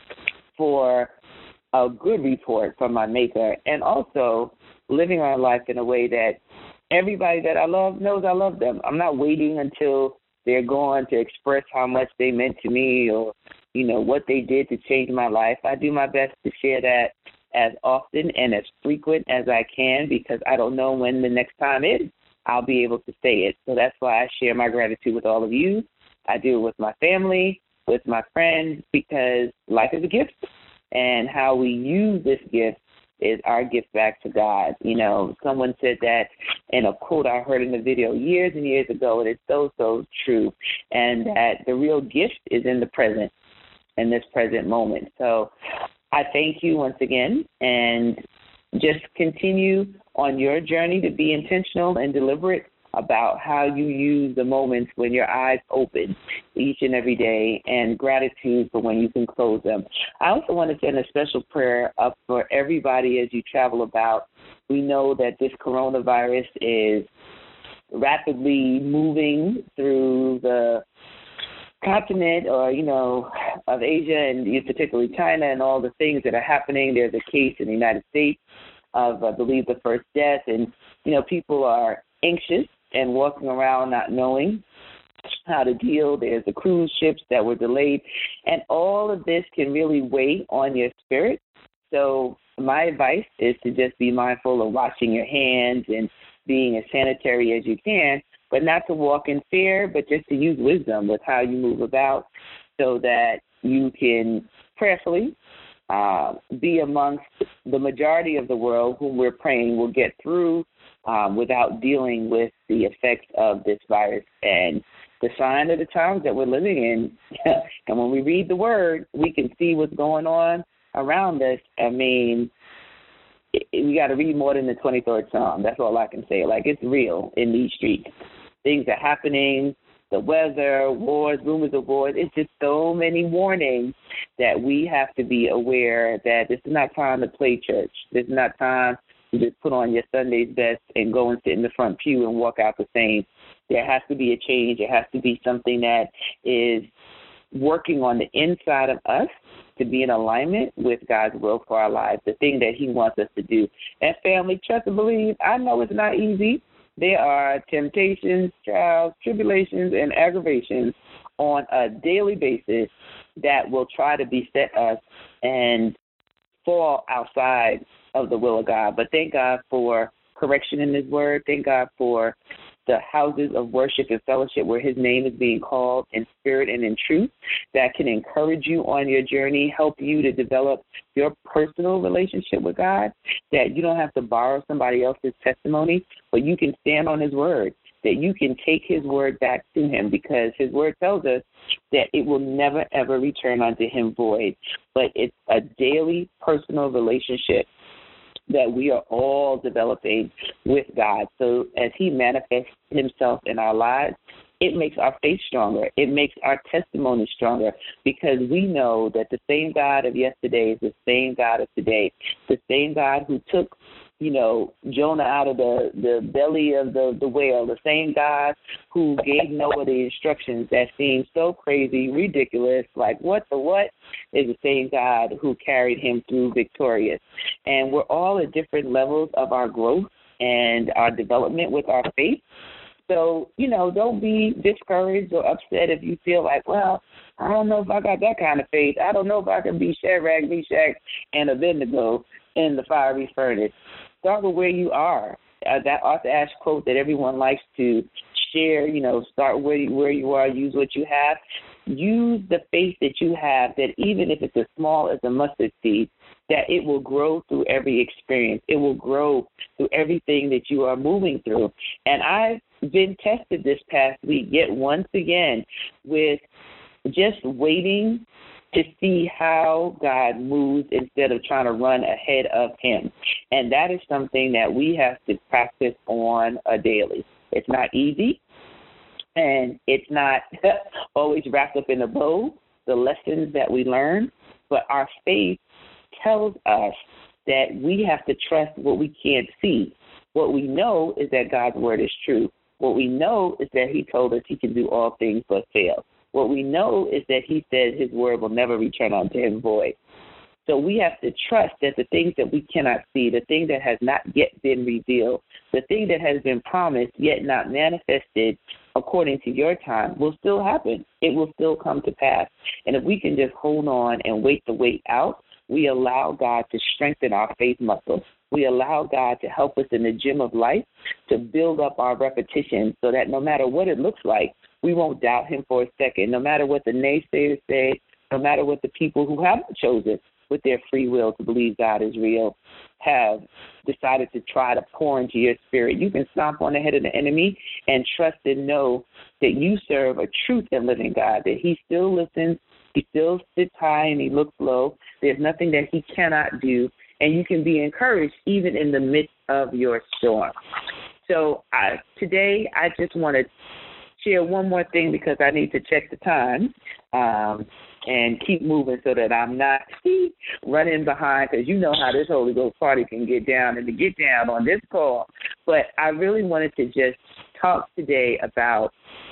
for a good report from my Maker, and also living our life in a way that everybody that I love knows I love them. I'm not waiting until they're going to express how much they meant to me, or, you know, what they did to change my life. I do my best to share that as often and as frequent as I can, because I don't know when the next time is I'll be able to say it. So that's why I share my gratitude with all of you. I do it with my family, with my friends, because life is a gift, and how we use this gift is our gift back to God. You know, someone said that in a quote I heard in the video years and years ago, and it's so, so true, and that the real gift is in the present, in this present moment. So I thank you once again, and just continue on your journey to be intentional and deliberate about how you use the moments when your eyes open each and every day, and gratitude for when you can close them. I also want to send a special prayer up for everybody as you travel about. We know that this coronavirus is rapidly moving through the continent, or, you know, of Asia, and particularly China, and all the things that are happening. There's a case in the United States of, I believe, the first death, and, you know, people are anxious and walking around not knowing how to deal. There's the cruise ships that were delayed, and all of this can really weigh on your spirit. So my advice is to just be mindful of washing your hands and being as sanitary as you can, but not to walk in fear, but just to use wisdom with how you move about so that you can prayerfully uh, be amongst the majority of the world whom we're praying will get through um, without dealing with the effects of this virus and the sign of the times that we're living in. And when we read the word, we can see what's going on around us. I mean, it, we got to read more than the twenty-third Psalm. That's all I can say. Like, it's real in these streets. Things are happening, the weather, wars, rumors of wars. It's just so many warnings that we have to be aware that this is not time to play church. This is not time to just put on your Sunday's best and go and sit in the front pew and walk out the same. There has to be a change. It has to be something that is working on the inside of us to be in alignment with God's will for our lives, the thing that he wants us to do. And family, trust and believe, I know it's not easy. There are temptations, trials, tribulations, and aggravations on a daily basis that will try to beset us and fall outside of the will of God. But thank God for correction in his word. Thank God for the houses of worship and fellowship where his name is being called in spirit and in truth that can encourage you on your journey, help you to develop your personal relationship with God, that you don't have to borrow somebody else's testimony, but you can stand on his word, that you can take his word back to him, because his word tells us that it will never, ever return unto him void. But it's a daily personal relationship that we are all developing with God. So as he manifests himself in our lives, it makes our faith stronger. It makes our testimony stronger, because we know that the same God of yesterday is the same God of today. The same God who took, you know, Jonah out of the, the belly of the, the whale, the same God who gave Noah the instructions that seemed so crazy, ridiculous, like what the what, is the same God who carried him through victorious. And we're all at different levels of our growth and our development with our faith. So, you know, don't be discouraged or upset if you feel like, well, I don't know if I got that kind of faith. I don't know if I can be Shadrach, Meshach, and Abednego in the fiery furnace. Start with where you are. Uh, that Arthur Ashe quote that everyone likes to share, you know, start where you, where you are, use what you have. Use the faith that you have, that even if it's as small as a mustard seed, that it will grow through every experience. It will grow through everything that you are moving through. And I've been tested this past week yet once again with just waiting to see how God moves instead of trying to run ahead of him. And that is something that we have to practice on a daily. It's not easy, and it's not always wrapped up in a bow, the lessons that we learn, but our faith tells us that we have to trust what we can't see. What we know is that God's word is true. What we know is that he told us he can do all things but fail. What we know is that he said his word will never return unto him void. So we have to trust that the things that we cannot see, the thing that has not yet been revealed, the thing that has been promised yet not manifested according to your time will still happen. It will still come to pass. And if we can just hold on and wait the wait out, we allow God to strengthen our faith muscle. We allow God to help us in the gym of life to build up our repetition so that no matter what it looks like, we won't doubt him for a second. No matter what the naysayers say, no matter what the people who haven't chosen with their free will to believe God is real have decided to try to pour into your spirit, you can stomp on the head of the enemy and trust and know that you serve a truth and living God, that he still listens, he still sits high and he looks low. There's nothing that he cannot do, and you can be encouraged even in the midst of your storm. So I, today I just want to share one more thing because I need to check the time um, and keep moving so that I'm not running behind, because you know how this Holy Ghost party can get down and to get down on this call. But I really wanted to just talk today about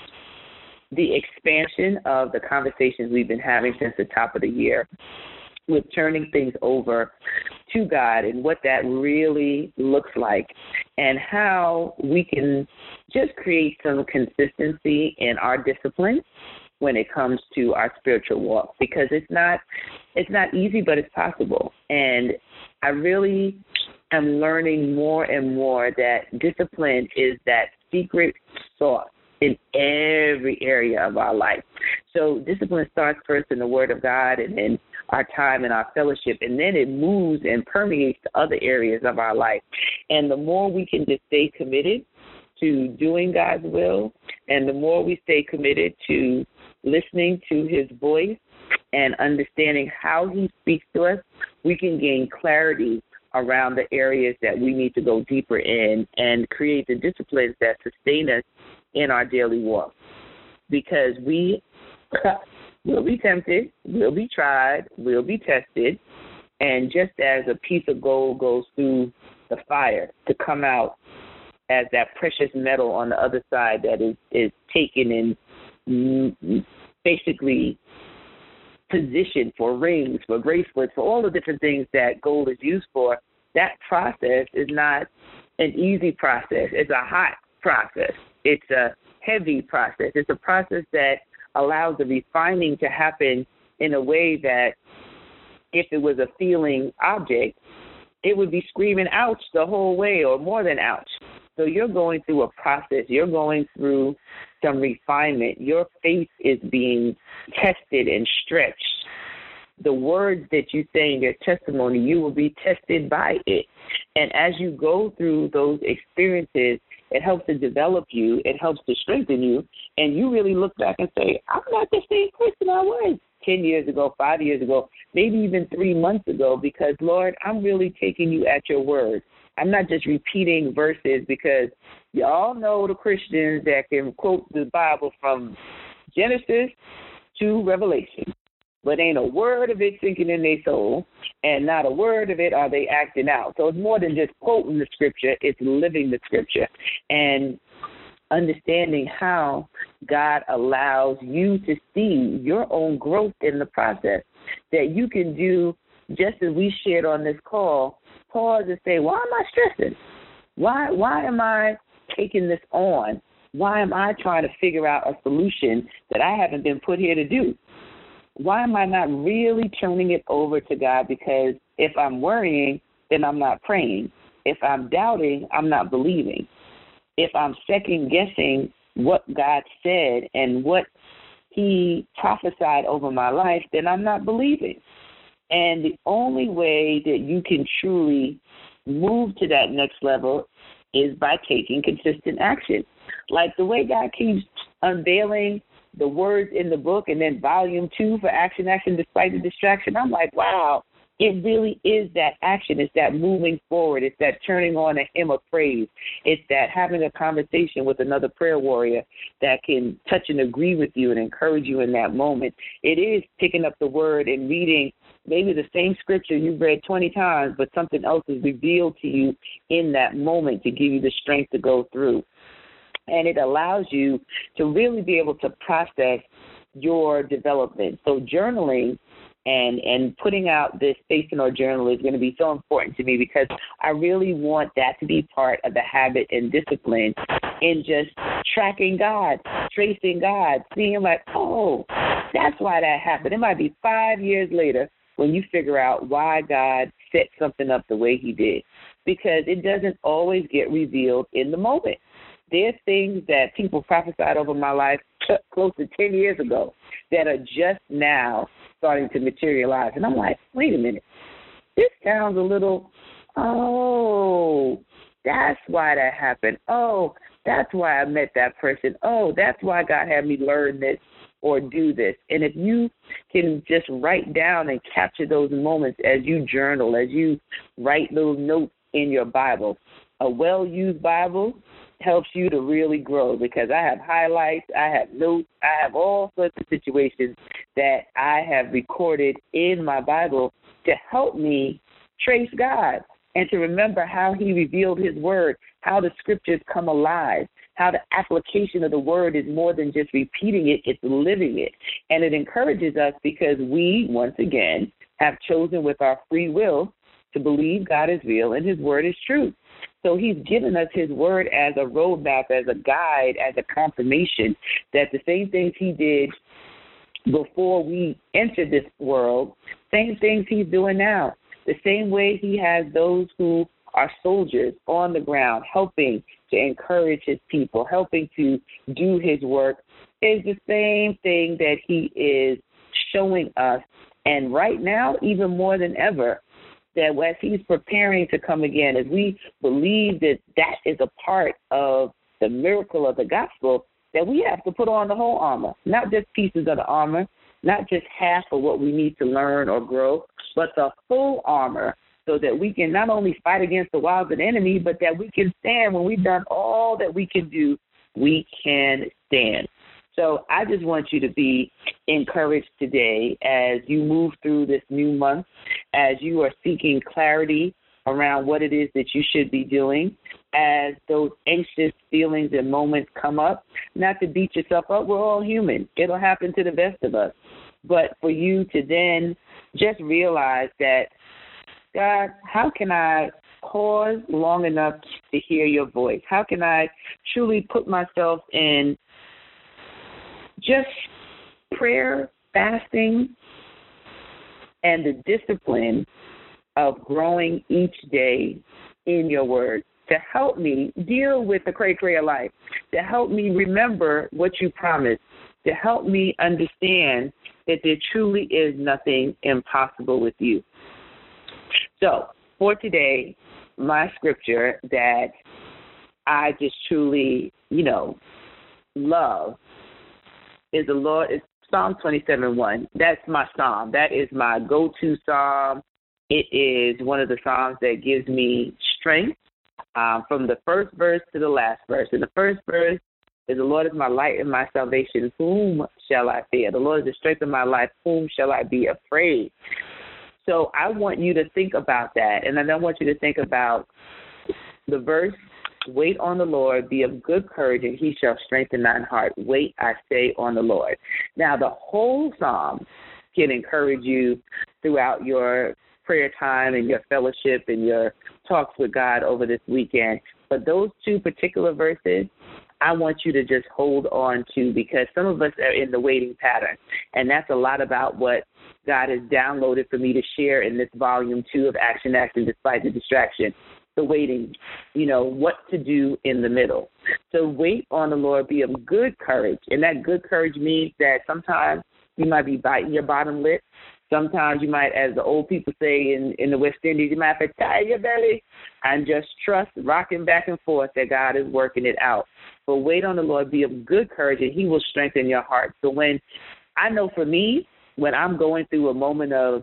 the expansion of the conversations we've been having since the top of the year with turning things over to God and what that really looks like, and how we can just create some consistency in our discipline when it comes to our spiritual walk, because it's not it's not easy, but it's possible. And I really am learning more and more that discipline is that secret sauce in every area of our life. So discipline starts first in the Word of God, and then our time and our fellowship, and then it moves and permeates to other areas of our life. And the more we can just stay committed to doing God's will, and the more we stay committed to listening to his voice and understanding how he speaks to us, we can gain clarity around the areas that we need to go deeper in and create the disciplines that sustain us in our daily walk. Because we will be tempted, we'll be tried, we'll be tested, and just as a piece of gold goes through the fire to come out as that precious metal on the other side that is, is taken and basically positioned for rings, for bracelets, for all the different things that gold is used for, that process is not an easy process. It's a hot process. It's a heavy process. It's a process that allows the refining to happen in a way that if it was a feeling object, it would be screaming ouch the whole way, or more than ouch. So you're going through a process. You're going through some refinement. Your faith is being tested and stretched. The words that you say in your testimony, you will be tested by it. And as you go through those experiences, it helps to develop you. It helps to strengthen you. And you really look back and say, I'm not the same person I was ten years ago, five years ago, maybe even three months ago, because, Lord, I'm really taking you at your word. I'm not just repeating verses, because y'all know the Christians that can quote the Bible from Genesis to Revelation, but ain't a word of it sinking in their soul, and not a word of it are they acting out. So it's more than just quoting the scripture, it's living the scripture and understanding how God allows you to see your own growth in the process, that you can do just as we shared on this call. Pause and say, why am I stressing? Why why am I taking this on? Why am I trying to figure out a solution that I haven't been put here to do? Why am I not really turning it over to God? Because if I'm worrying, then I'm not praying. If I'm doubting, I'm not believing. If I'm second guessing what God said and what he prophesied over my life, then I'm not believing. And the only way that you can truly move to that next level is by taking consistent action. Like the way God keeps unveiling the words in the book, and then volume two for action, action despite the distraction. I'm like, wow, it really is that action. It's that moving forward. It's that turning on a hymn of praise. It's that having a conversation with another prayer warrior that can touch and agree with you and encourage you in that moment. It is picking up the word and reading maybe the same scripture you've read twenty times, but something else is revealed to you in that moment to give you the strength to go through. And it allows you to really be able to process your development. So journaling and, and putting out this Faithpreneur journal is going to be so important to me, because I really want that to be part of the habit and discipline in just tracking God, tracing God, seeing like, oh, that's why that happened. It might be five years later when you figure out why God set something up the way he did, because it doesn't always get revealed in the moment. There's things that people prophesied over my life close to ten years ago that are just now starting to materialize. And I'm like, wait a minute. This sounds a little, oh, that's why that happened. Oh, that's why I met that person. Oh, that's why God had me learn this or do this. And if you can just write down and capture those moments as you journal, as you write little notes in your Bible, a well-used Bible helps you to really grow, because I have highlights, I have notes, I have all sorts of situations that I have recorded in my Bible to help me trace God and to remember how he revealed his word, how the scriptures come alive, how the application of the word is more than just repeating it, it's living it. And it encourages us because we, once again, have chosen with our free will to believe God is real and his word is true. So he's given us his word as a roadmap, as a guide, as a confirmation that the same things he did before we entered this world, same things he's doing now. The same way he has those who are soldiers on the ground, helping to encourage his people, helping to do his work, is the same thing that he is showing us. And right now, even more than ever, that as he's preparing to come again, as we believe that that is a part of the miracle of the gospel, that we have to put on the whole armor, not just pieces of the armor, not just half of what we need to learn or grow, but the full armor, so that we can not only fight against the wiles of the enemy, but that we can stand. When we've done all that we can do, we can stand. So I just want you to be encouraged today as you move through this new month, as you are seeking clarity around what it is that you should be doing, as those anxious feelings and moments come up, not to beat yourself up. We're all human. It'll happen to the best of us. But for you to then just realize that, God, how can I pause long enough to hear your voice? How can I truly put myself in just prayer, fasting, and the discipline of growing each day in your word to help me deal with the cray-cray of life, to help me remember what you promised, to help me understand that there truly is nothing impossible with you. So for today, my scripture that I just truly, you know, love is the Lord, is Psalm twenty-seven one. That's my psalm. That is my go-to psalm. It is one of the psalms that gives me strength um, from the first verse to the last verse. And the first verse is, the Lord is my light and my salvation. Whom shall I fear? The Lord is the strength of my life. Whom shall I be afraid? So I want you to think about that. And then I want you to think about the verse, wait on the Lord, be of good courage, and he shall strengthen thine heart. Wait, I say, on the Lord. Now, the whole psalm can encourage you throughout your prayer time and your fellowship and your talks with God over this weekend. But those two particular verses, I want you to just hold on to, because some of us are in the waiting pattern. And that's a lot about what God has downloaded for me to share in this volume two of Action Action Despite the Distraction. The waiting, you know, what to do in the middle. So wait on the Lord, be of good courage. And that good courage means that sometimes you might be biting your bottom lip. Sometimes you might, as the old people say in, in the West Indies, you might have to tie your belly and just trust, rocking back and forth, that God is working it out. But wait on the Lord, be of good courage, and he will strengthen your heart. So when, I know for me, when I'm going through a moment of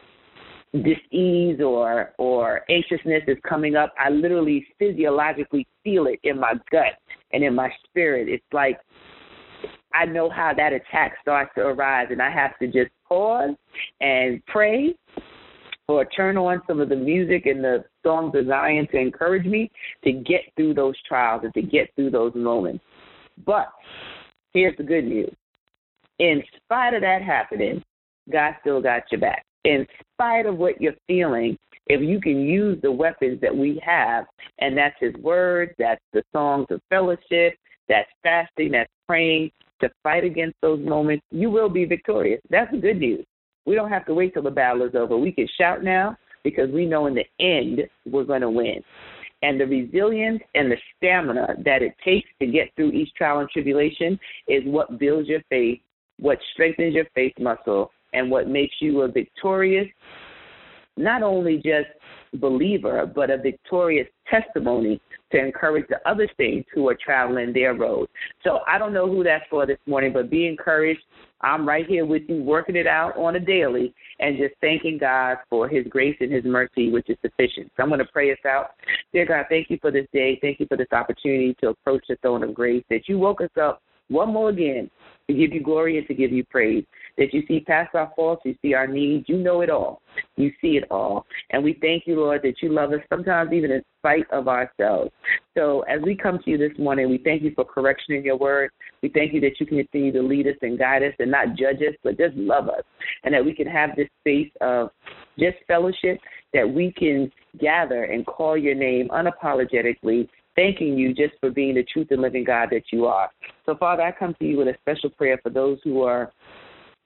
dis-ease or or anxiousness is coming up, I literally physiologically feel it in my gut and in my spirit. It's like I know how that attack starts to arise, and I have to just pause and pray or turn on some of the music and the songs of Zion to encourage me to get through those trials and to get through those moments. But here's the good news. In spite of that happening, God still got your back. In spite of what you're feeling, if you can use the weapons that we have, and that's his word, that's the songs of fellowship, that's fasting, that's praying, to fight against those moments, you will be victorious. That's the good news. We don't have to wait till the battle is over. We can shout now, because we know in the end we're going to win. And the resilience and the stamina that it takes to get through each trial and tribulation is what builds your faith, what strengthens your faith muscle, and what makes you a victorious, not only just believer, but a victorious testimony to encourage the other saints who are traveling their road. So I don't know who that's for this morning, but be encouraged. I'm right here with you, working it out on a daily, and just thanking God for his grace and his mercy, which is sufficient. So I'm going to pray us out. Dear God, thank you for this day. Thank you for this opportunity to approach the throne of grace, that you woke us up one more again to give you glory and to give you praise, that you see past our faults, you see our needs, you know it all, you see it all. And we thank you, Lord, that you love us sometimes even in spite of ourselves. So as we come to you this morning, we thank you for correction in your word. We thank you that you can continue to lead us and guide us and not judge us, but just love us, and that we can have this space of just fellowship, that we can gather and call your name unapologetically, thanking you just for being the truth and living God that you are. So, Father, I come to you with a special prayer for those who are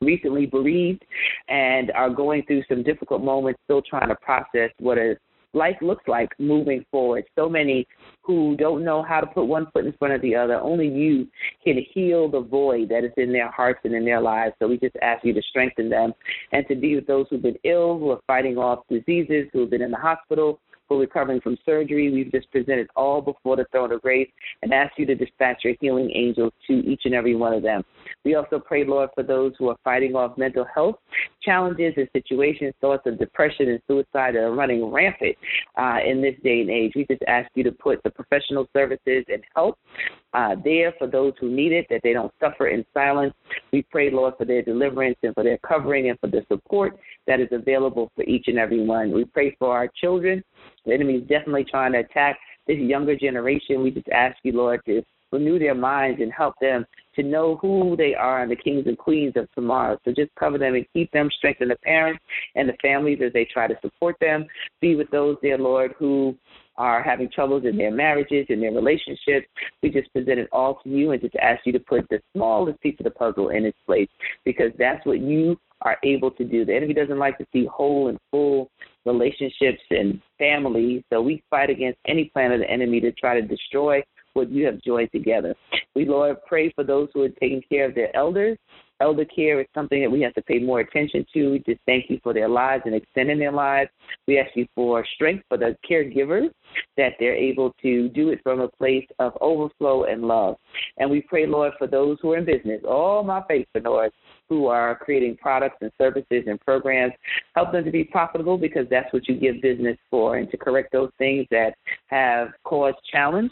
recently bereaved and are going through some difficult moments, still trying to process what a life looks like moving forward. So many who don't know how to put one foot in front of the other. Only you can heal the void that is in their hearts and in their lives. So we just ask you to strengthen them and to be with those who've been ill, who are fighting off diseases, who have been in the hospital, who are recovering from surgery. We've just presented all before the throne of grace and ask you to dispatch your healing angels to each and every one of them. We also pray, Lord, for those who are fighting off mental health challenges and situations, thoughts of depression and suicide that are running rampant uh, in this day and age. We just ask you to put the professional services and help uh, there for those who need it, that they don't suffer in silence. We pray, Lord, for their deliverance and for their covering and for the support that is available for each and every one. We pray for our children. The enemy is definitely trying to attack this younger generation. We just ask you, Lord, to renew their minds and help them to know who they are and the kings and queens of tomorrow. So just cover them and keep them, strengthen the parents and the families as they try to support them. Be with those, dear Lord, who are having troubles in their marriages and their relationships. We just present it all to you and just ask you to put the smallest piece of the puzzle in its place, because that's what you are able to do. The enemy doesn't like to see whole and full relationships and families, so we fight against any plan of the enemy to try to destroy what you have joined together. We, Lord, pray for those who are taking care of their elders. Elder care is something that we have to pay more attention to. We just thank you for their lives and extending their lives. We ask you for strength for the caregivers, that they're able to do it from a place of overflow and love. And we pray, Lord, for those who are in business, all my faithpreneurs who are creating products and services and programs. Help them to be profitable, because that's what you give business for, and to correct those things that have caused challenge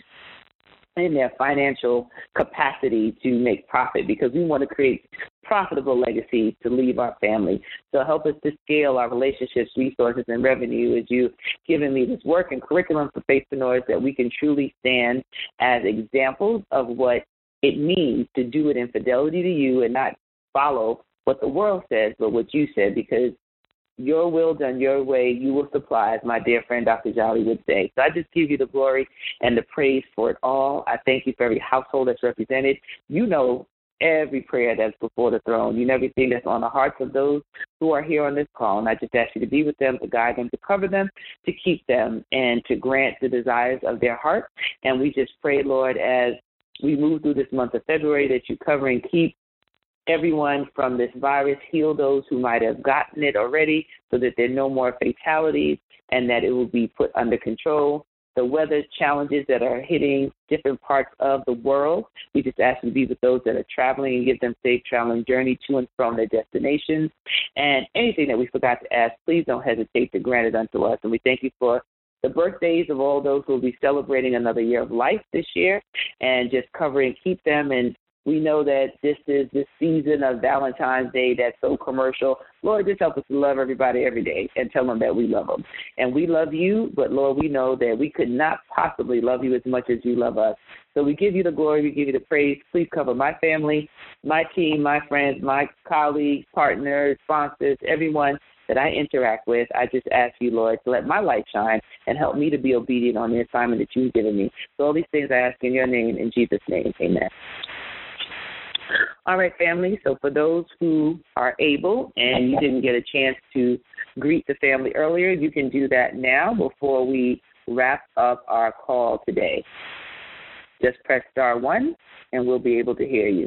in their financial capacity to make profit, because we want to create profitable legacy to leave our family. So help us to scale our relationships, resources, and revenue as you've given me this work and curriculum for faithpreneurs, that we can truly stand as examples of what it means to do it in fidelity to you and not follow what the world says, but what you said, because your will done your way, you will supply, as my dear friend Doctor Jolly would say. So I just give you the glory and the praise for it all. I thank you for every household that's represented. You know every prayer that's before the throne. You know everything that's on the hearts of those who are here on this call. And I just ask you to be with them, to guide them, to cover them, to keep them, and to grant the desires of their heart. And we just pray, Lord, as we move through this month of February, that you cover and keep everyone from this virus, heal those who might have gotten it already, so that there are no more fatalities and that it will be put under control. The weather challenges that are hitting different parts of the world, we just ask you to be with those that are traveling and give them safe traveling journey to and from their destinations. And anything that we forgot to ask, please don't hesitate to grant it unto us. And we thank you for the birthdays of all those who will be celebrating another year of life this year, and just cover and keep them. And we know that this is the season of Valentine's Day that's so commercial. Lord, just help us to love everybody every day and tell them that we love them. And we love you, but, Lord, we know that we could not possibly love you as much as you love us. So we give you the glory, we give you the praise. Please cover my family, my team, my friends, my colleagues, partners, sponsors, everyone that I interact with. I just ask you, Lord, to let my light shine and help me to be obedient on the assignment that you've given me. So all these things I ask in your name, in Jesus' name, amen. All right, family, so for those who are able and you didn't get a chance to greet the family earlier, you can do that now before we wrap up our call today. Just press star one and we'll be able to hear you.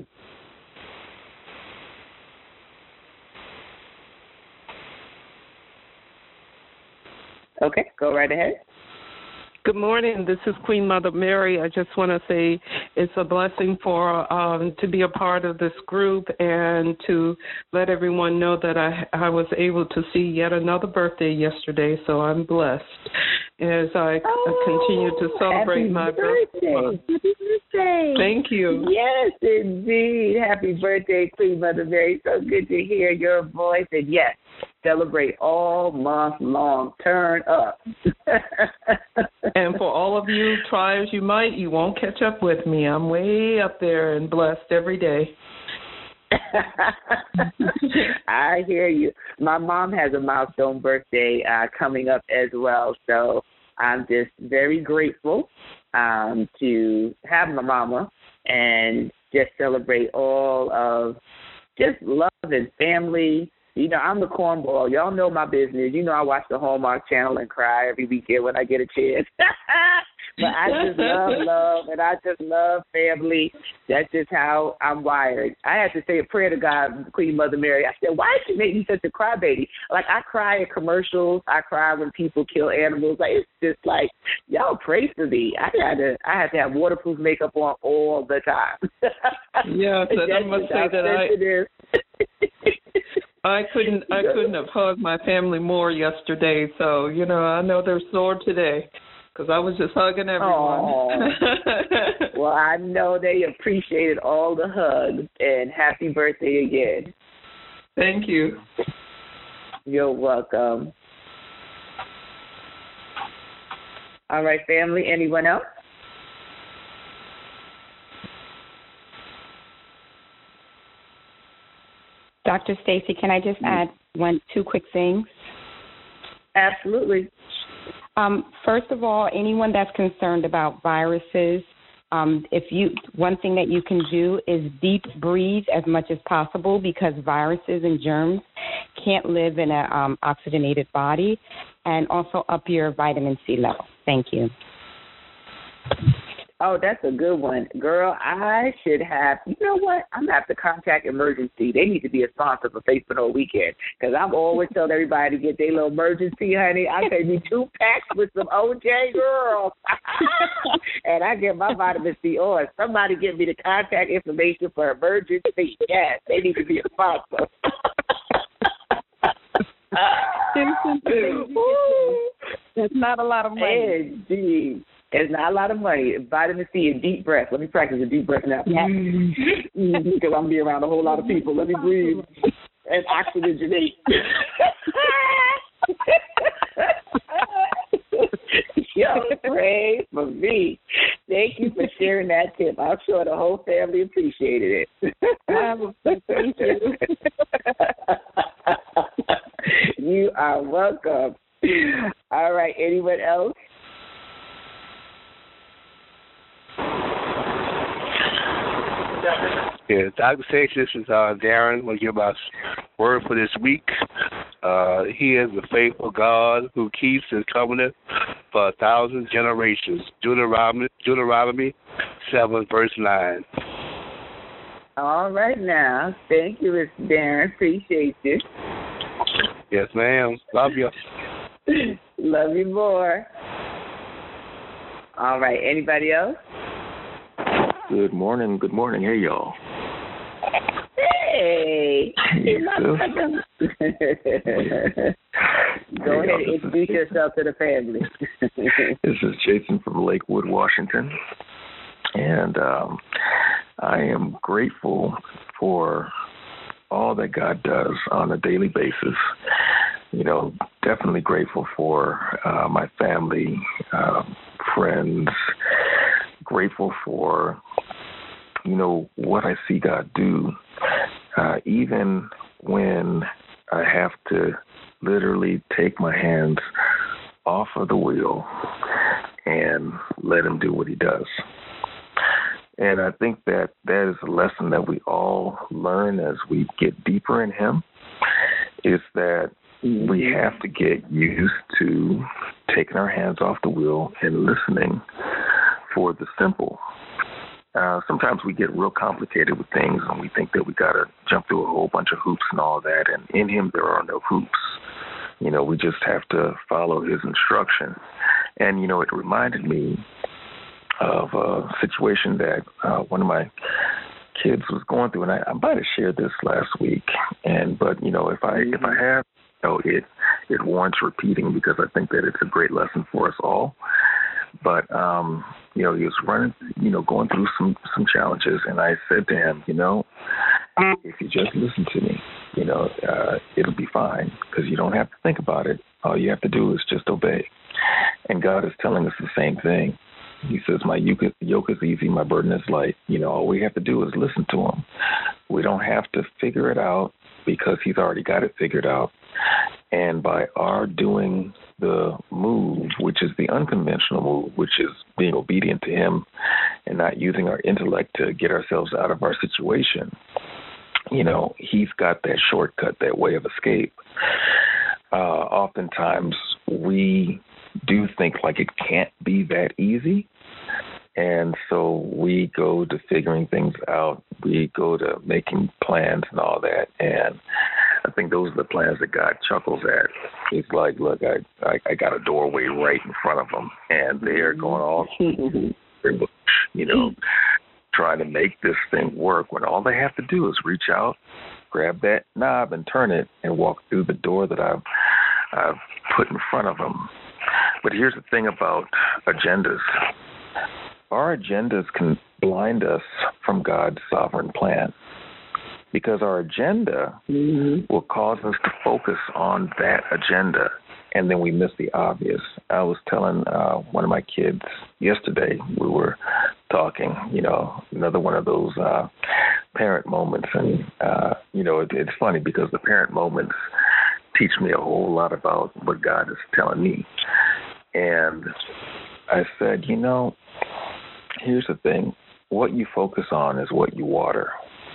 Okay, go right ahead. Good morning. This is Queen Mother Mary. I just want to say it's a blessing for um, to be a part of this group and to let everyone know that I, I was able to see yet another birthday yesterday, so I'm blessed as I oh, continue to celebrate my birthday. birthday. Happy birthday. Thank you. Yes, indeed. Happy birthday, Queen Mother Mary. So good to hear your voice. And yes, celebrate all month long. Turn up. And for all of you, try as you might, you won't catch up with me. I'm way up there and blessed every day. I hear you. My mom has a milestone birthday uh, coming up as well, so I'm just very grateful um, to have my mama and just celebrate all of just love and family. You know, I'm the cornball. Y'all know my business. You know I watch the Hallmark Channel and cry every weekend when I get a chance. But I just love love, and I just love family. That's just how I'm wired. I had to say a prayer to God, Queen Mother Mary. I said, why did you make me such a crybaby? Like, I cry in commercials. I cry when people kill animals. Like, it's just like, y'all pray for me. I had to, I had to have waterproof makeup on all the time. Yes, and I must say that I, I couldn't, I couldn't have hugged my family more yesterday. So, you know, I know they're sore today. Because I was just hugging everyone. Well, I know they appreciated all the hugs, and happy birthday again. Thank you. You're welcome. All right, family, anyone else? Doctor Stacy, can I just add one, two quick things? Absolutely. Um, first of all, anyone that's concerned about viruses, um, if you one thing that you can do is deep breathe as much as possible, because viruses and germs can't live in an um, oxygenated body, and also up your vitamin C level. Thank you. Oh, that's a good one. Girl, I should have, you know what? I'm going to have to contact Emergency. They need to be a sponsor for Faithpreneur Weekend, because I'm always telling everybody to get their little emergency, honey. I take me two packs with some O J, girl. And I get my vitamin C on. Somebody give me the contact information for Emergency. Yes, they need to be a sponsor. That's not a lot of money. Indeed. It's not a lot of money. Vitamin C and deep breath. Let me practice a deep breath now. Yeah. Because I'm be around a whole lot of people. Let me breathe and oxygenate. Yo, pray for me. Thank you for sharing that tip. I'm sure the whole family appreciated it. Thank you. You are welcome. All right. Anyone else? Yeah, Doctor Stacy, this is uh, Darren. I'm going to give our word for this week. Uh, he is the faithful God who keeps his covenant for a thousand generations. Deuteronomy, Deuteronomy seven, verse nine. All right now. Thank you, Mister Darren. Appreciate you. Yes, ma'am. Love you. Love you more. All right. Anybody else? Good morning. Good morning. Hey, y'all. Hey. Hey, Go ahead and introduce yourself to the family. This is Jason from Lakewood, Washington. And um, I am grateful for all that God does on a daily basis. You know, definitely grateful for uh, my family, uh, friends, grateful for, you know, what I see God do, uh, even when I have to literally take my hands off of the wheel and let him do what he does. And I think that that is a lesson that we all learn as we get deeper in him, is that we have to get used to taking our hands off the wheel and listening for the simple. Uh, sometimes we get real complicated with things, and we think that we got to jump through a whole bunch of hoops and all that, and in him there are no hoops. You know, we just have to follow his instruction. And, you know, it reminded me of a situation that uh, one of my kids was going through, and I, I might have shared this last week. And but you know, if I if I have, you know, it it warrants repeating, because I think that it's a great lesson for us all. But um, you know, he was running, you know, going through some some challenges, and I said to him, you know, if you just listen to me, you know, uh, it'll be fine, because you don't have to think about it. All you have to do is just obey. And God is telling us the same thing. He says, my yoke is easy, my burden is light. You know, all we have to do is listen to him. We don't have to figure it out, because he's already got it figured out. And by our doing the move, which is the unconventional move, which is being obedient to him and not using our intellect to get ourselves out of our situation, you know, he's got that shortcut, that way of escape. Uh, oftentimes we do think like it can't be that easy. And so we go to figuring things out. We go to making plans and all that. And I think those are the plans that God chuckles at. He's like, look, I, I, I got a doorway right in front of them, and they're going all, you know, trying to make this thing work when all they have to do is reach out, grab that knob and turn it and walk through the door that I've, I've put in front of them. But here's the thing about agendas. Our agendas can blind us from God's sovereign plan, because our agenda mm-hmm. will cause us to focus on that agenda, and then we miss the obvious. I was telling uh, one of my kids yesterday, we were talking, you know, another one of those uh, parent moments. And, uh, you know, it, it's funny because the parent moments teach me a whole lot about what God is telling me. And I said, you know, here's the thing. What you focus on is what you water.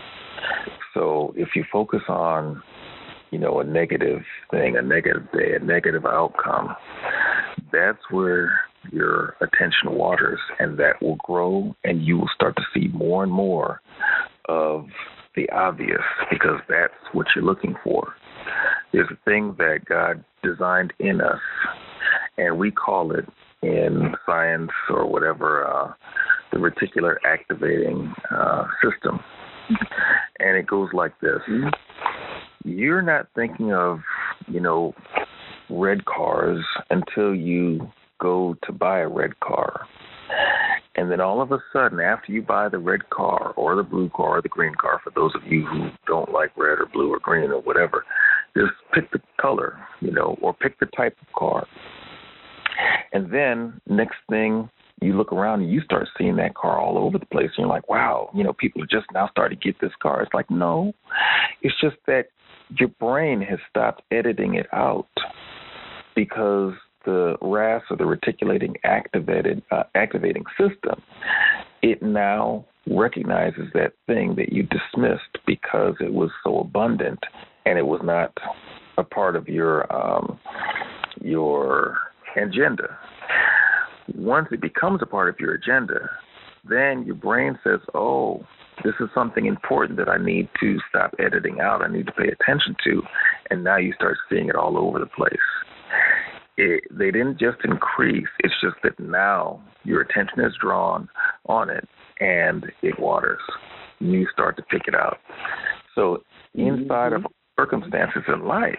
So if you focus on, you know, a negative thing, a negative day, a negative outcome, that's where your attention waters, and that will grow, and you will start to see more and more of the obvious, because that's what you're looking for. There's a thing that God designed in us, and we call it in science or whatever, uh, the reticular activating uh, system. And it goes like this. You're not thinking of, you know, red cars until you go to buy a red car. And then all of a sudden, after you buy the red car or the blue car or the green car, for those of you who don't like red or blue or green or whatever, just pick the color, you know, or pick the type of car. And then next thing, you look around and you start seeing that car all over the place. And you're like, wow, you know, people are just now starting to get this car. It's like, no, it's just that your brain has stopped editing it out, because the R A S, or the reticulating activated uh, activating system, it now recognizes that thing that you dismissed because it was so abundant and it was not a part of your um, your agenda. Once it becomes a part of your agenda, then your brain says, oh, this is something important that I need to stop editing out, I need to pay attention to, and now you start seeing it all over the place. It, they didn't just increase, it's just that now your attention is drawn on it, and it waters. You start to pick it out. So inside mm-hmm. of circumstances in life,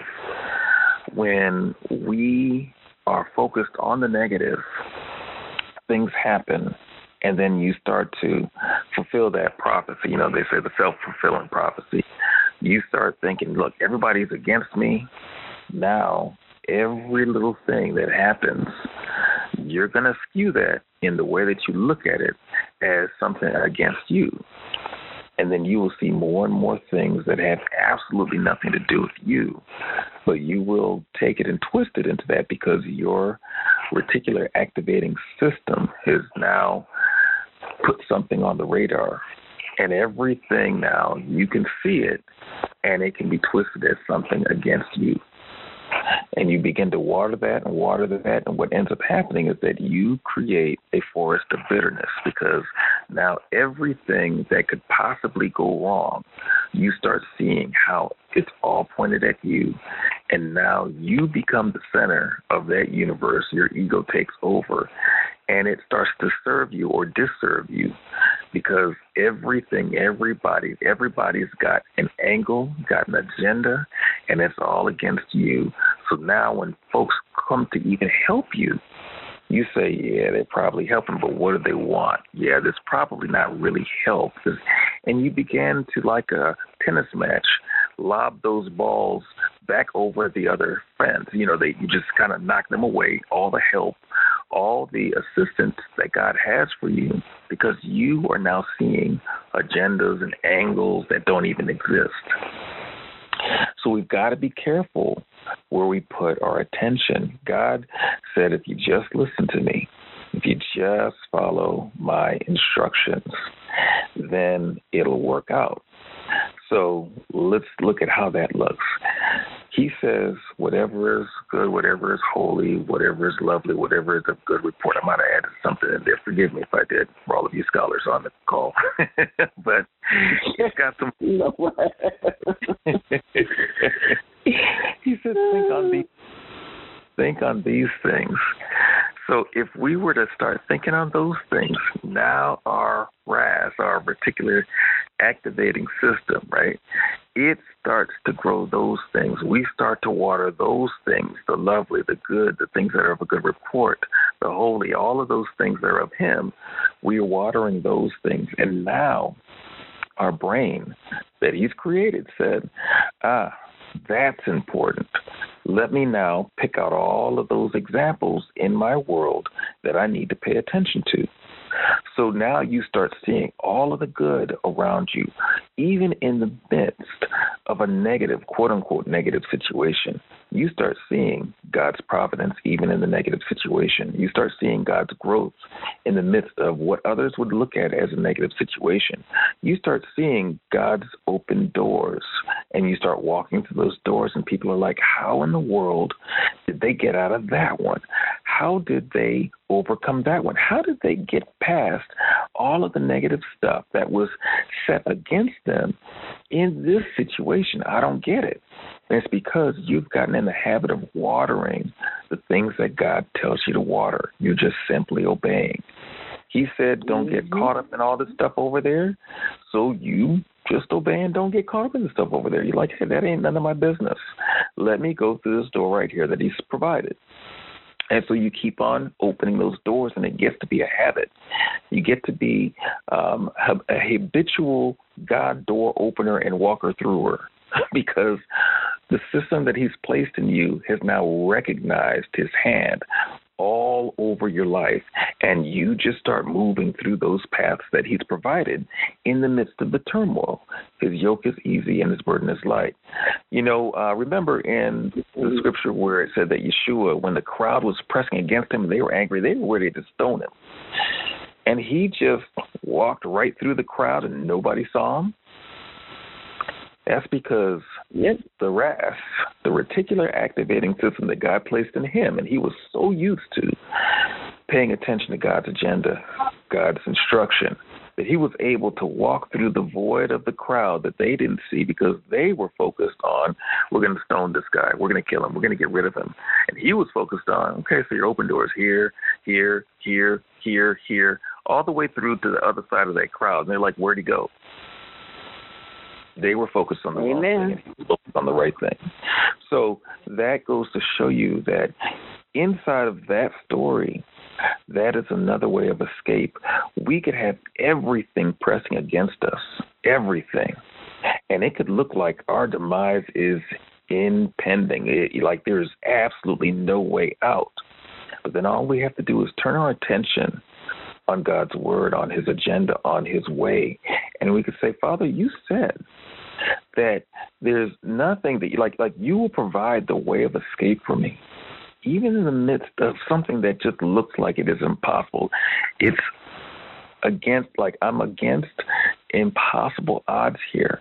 when we are focused on the negative, things happen, and then you start to fulfill that prophecy. You know, they say the self-fulfilling prophecy. You start thinking, look, everybody's against me. Now, every little thing that happens, you're going to skew that in the way that you look at it as something against you. And then you will see more and more things that have absolutely nothing to do with you. But you will take it and twist it into that, because your reticular activating system has now put something on the radar. And everything now, you can see it, and it can be twisted as something against you. And you begin to water that and water that, and what ends up happening is that you create a forest of bitterness, because now everything that could possibly go wrong, you start seeing how it's all pointed at you, and now you become the center of that universe. Your ego takes over, and it starts to serve you or disserve you, because everything, everybody, everybody's got an angle, got an agenda, and it's all against you. So now when folks come to even help you, you say, yeah, they're probably helping, but what do they want? Yeah, that's probably not really help. And you begin to, like a tennis match, lob those balls back over the other friends. You know, they you just kind of knock them away, all the help, all the assistance that God has for you, because you are now seeing agendas and angles that don't even exist. So we've got to be careful where we put our attention. God said, if you just listen to me, if you just follow my instructions, then it'll work out. So let's look at how that looks. He says, whatever is good, whatever is holy, whatever is lovely, whatever is of good report. I might have added something in there. Forgive me if I did, for all of you scholars on the call. But it's got some. He says, think on these, think on these things. So if we were to start thinking on those things, now our R A S, our reticular activating system, right, it starts to grow those things. We start to water those things, the lovely, the good, the things that are of a good report, the holy, all of those things that are of him. We are watering those things. And now our brain that he's created said, ah, that's important. Let me now pick out all of those examples in my world that I need to pay attention to. So now you start seeing all of the good around you, even in the midst of a negative, quote unquote, negative situation. You start seeing God's providence even in the negative situation. You start seeing God's growth in the midst of what others would look at as a negative situation. You start seeing God's open doors, and you start walking through those doors, and people are like, how in the world did they get out of that one? How did they overcome that one? How did they get past all of the negative stuff that was set against them in this situation? I don't get it. And it's because you've gotten in the habit of watering the things that God tells you to water. You're just simply obeying. He said, don't mm-hmm. get caught up in all this stuff over there. So you just obey and don't get caught up in the stuff over there. You're like, hey, that ain't none of my business. Let me go through this door right here that he's provided. And so you keep on opening those doors, and it gets to be a habit. You get to be um, a habitual God door opener and walker througher, because the system that he's placed in you has now recognized his hand all over your life, and you just start moving through those paths that he's provided in the midst of the turmoil. His yoke is easy and his burden is light. You know, uh, remember in the scripture where it said that Yeshua, when the crowd was pressing against him, they were angry, they were ready to stone him. And he just walked right through the crowd and nobody saw him. That's because yep. the R A S, the reticular activating system that God placed in him, and he was so used to paying attention to God's agenda, God's instruction, that he was able to walk through the void of the crowd that they didn't see because they were focused on, we're going to stone this guy, we're going to kill him, we're going to get rid of him. And he was focused on, okay, so your open doors here, here, here, here, here, all the way through to the other side of that crowd. And they're like, where'd he go? They were focused on the Amen. wrong thing, and he was focused on the right thing. So that goes to show you that inside of that story, that is another way of escape. We could have everything pressing against us, everything, and it could look like our demise is impending, it, like there's absolutely no way out. But then all we have to do is turn our attention on God's word, on his agenda, on his way. And we could say, Father, you said that there's nothing that you like, like you will provide the way of escape for me. Even in the midst of something that just looks like it is impossible, it's against, like I'm against impossible odds here.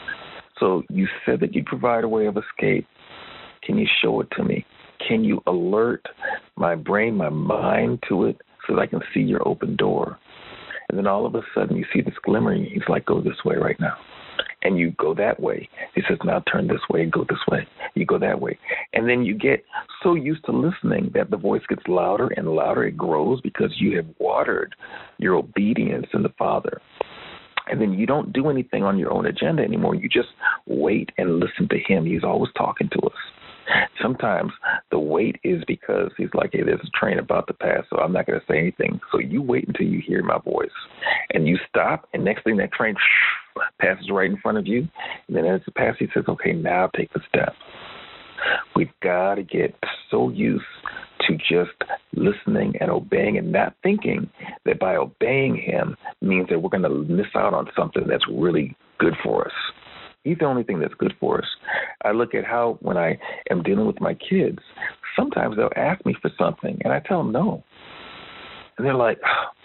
So you said that you provide a way of escape. Can you show it to me? Can you alert my brain, my mind to it so that I can see your open door? And then all of a sudden you see this glimmering. He's like, go this way right now. And you go that way. He says, now turn this way and go this way. You go that way. And then you get so used to listening that the voice gets louder and louder. It grows because you have watered your obedience in the Father. And then you don't do anything on your own agenda anymore. You just wait and listen to him. He's always talking to us. Sometimes the wait is because he's like, hey, there's a train about to pass, so I'm not going to say anything. So you wait until you hear my voice. And you stop, and next thing that train passes right in front of you. And then as it passes, he says, okay, now take the step. We've got to get so used to just listening and obeying and not thinking that by obeying him means that we're going to miss out on something that's really good for us. He's the only thing that's good for us. I look at how when I am dealing with my kids, sometimes they'll ask me for something, and I tell them no. And they're like,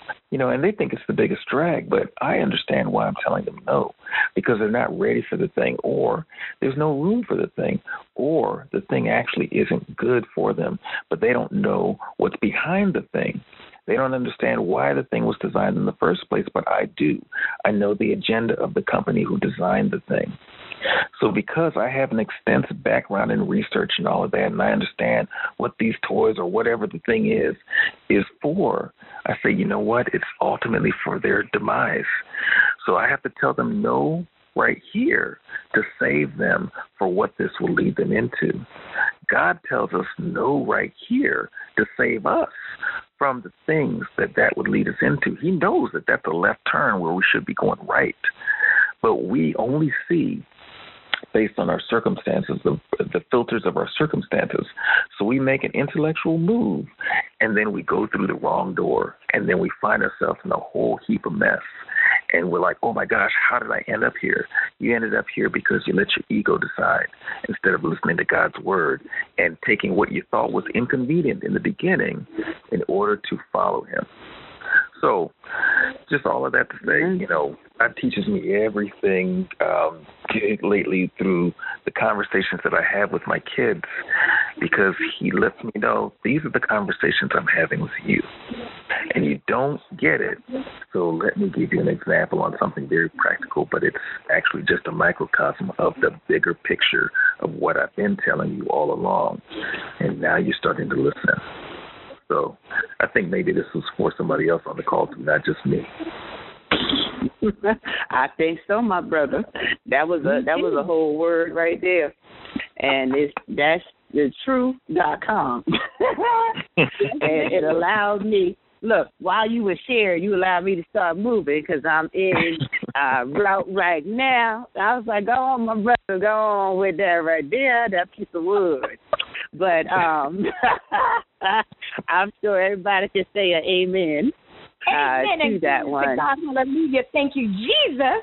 You know, and they think it's the biggest drag, but I understand why I'm telling them no, because they're not ready for the thing, or there's no room for the thing, or the thing actually isn't good for them, but they don't know what's behind the thing. They don't understand why the thing was designed in the first place, but I do. I know the agenda of the company who designed the thing. So because I have an extensive background in research and all of that, and I understand what these toys or whatever the thing is, is for, I say, you know what, it's ultimately for their demise. So I have to tell them no right here to save them for what this will lead them into. God tells us no right here to save us from the things that that would lead us into. He knows that that's a left turn where we should be going right. But we only see based on our circumstances, the, the filters of our circumstances. So we make an intellectual move, and then we go through the wrong door, and then we find ourselves in a whole heap of mess. And we're like, oh, my gosh, how did I end up here? You ended up here because you let your ego decide instead of listening to God's word and taking what you thought was inconvenient in the beginning in order to follow him. So just all of that to say, you know, God teaches me everything um, lately through the conversations that I have with my kids, because he lets me know these are the conversations I'm having with you. And you don't get it. So let me give you an example on something very practical, but it's actually just a microcosm of the bigger picture of what I've been telling you all along. And now you're starting to listen. So I think maybe this was for somebody else on the call too, not just me. I think so, my brother. That was a that was a whole word right there, and it's that's the truth dot com, and it allowed me. Look, while you were sharing, you allowed me to start moving because I'm in uh, route right now. I was like, go on, my brother, go on with that right there, that piece of wood. But um, I'm sure everybody can say an amen, uh, amen to that one. God, hallelujah. Thank you, Jesus.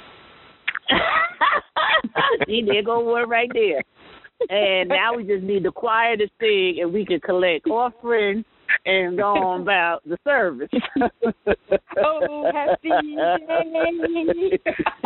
See, there go one right there. And now we just need the choir to sing, and we can collect offering and go on about the service. Oh, happy day.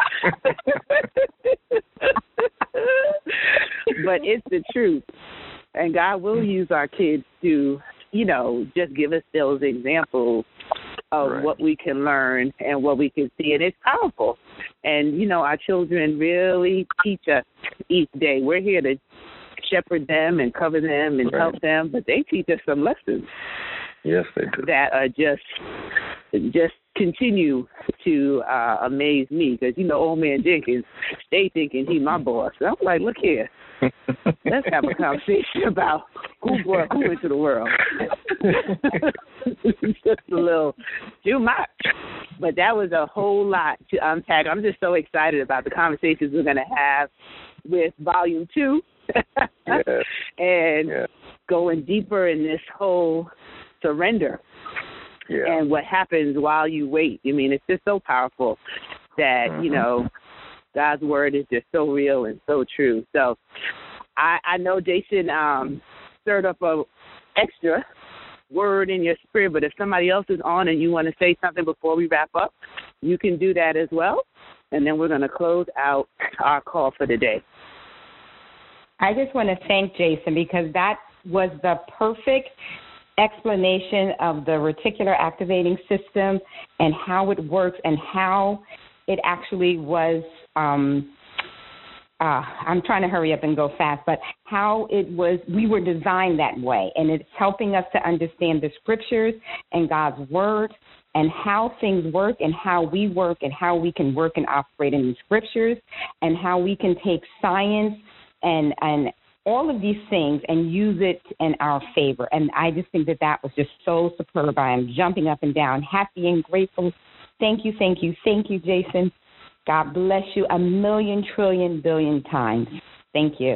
But it's the truth. And God will use our kids to, you know, just give us those examples of right. what we can learn and what we can see. And it's powerful. And, you know, our children really teach us each day. We're here to shepherd them and cover them and right. help them, but they teach us some lessons. Yes, they do. That are just, just continue to uh, amaze me. Because, you know, old man Jenkins, they thinking he my boss. And I'm like, look here. Let's have a conversation about who brought who into the world. It's just a little too much. But that was a whole lot to unpack. I'm just so excited about the conversations we're going to have with Volume two. Yes. And yes. going deeper in this whole surrender. Yeah. And what happens while you wait. I mean, it's just so powerful that, mm-hmm. you know, God's word is just so real and so true. So I, I know Jason um, stirred up a extra word in your spirit, but if somebody else is on and you want to say something before we wrap up, you can do that as well. And then we're going to close out our call for the day. I just want to thank Jason because that was the perfect explanation of the reticular activating system and how it works and how it actually was, um, uh, I'm trying to hurry up and go fast, but how it was, we were designed that way. And it's helping us to understand the scriptures and God's word and how things work and how we work and how we can work and operate in the scriptures and how we can take science and, and all of these things and use it in our favor. And I just think that that was just so superb. I am jumping up and down, happy and grateful. Thank you, thank you, thank you, Jason. God bless you a million, trillion, billion times. Thank you.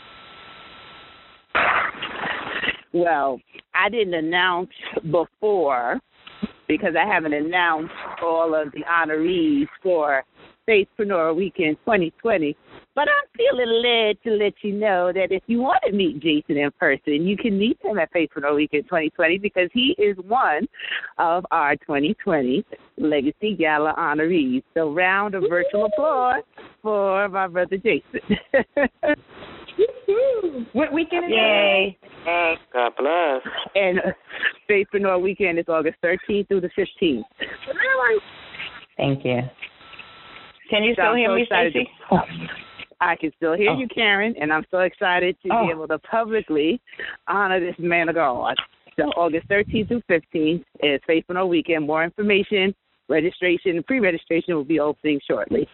Well, I didn't announce before because I haven't announced all of the honorees for Faithpreneur Weekend twenty twenty. But I'm feeling led to let you know that if you want to meet Jason in person, you can meet him at Faithpreneur Weekend twenty twenty because he is one of our twenty twenty Legacy Gala honorees. So round of virtual applause for my brother Jason. What weekend is Yay. Uh, God bless. And uh, Faithpreneur Weekend is August thirteenth through the fifteenth. Thank you. Can you So still I'm hear so me, excited Stacey? to- I can still hear Oh. you, Karen, and I'm so excited to Oh. be able to publicly honor this man of God. So August thirteenth through fifteenth is Faithpreneur Weekend. More information, registration, pre-registration will be opening shortly.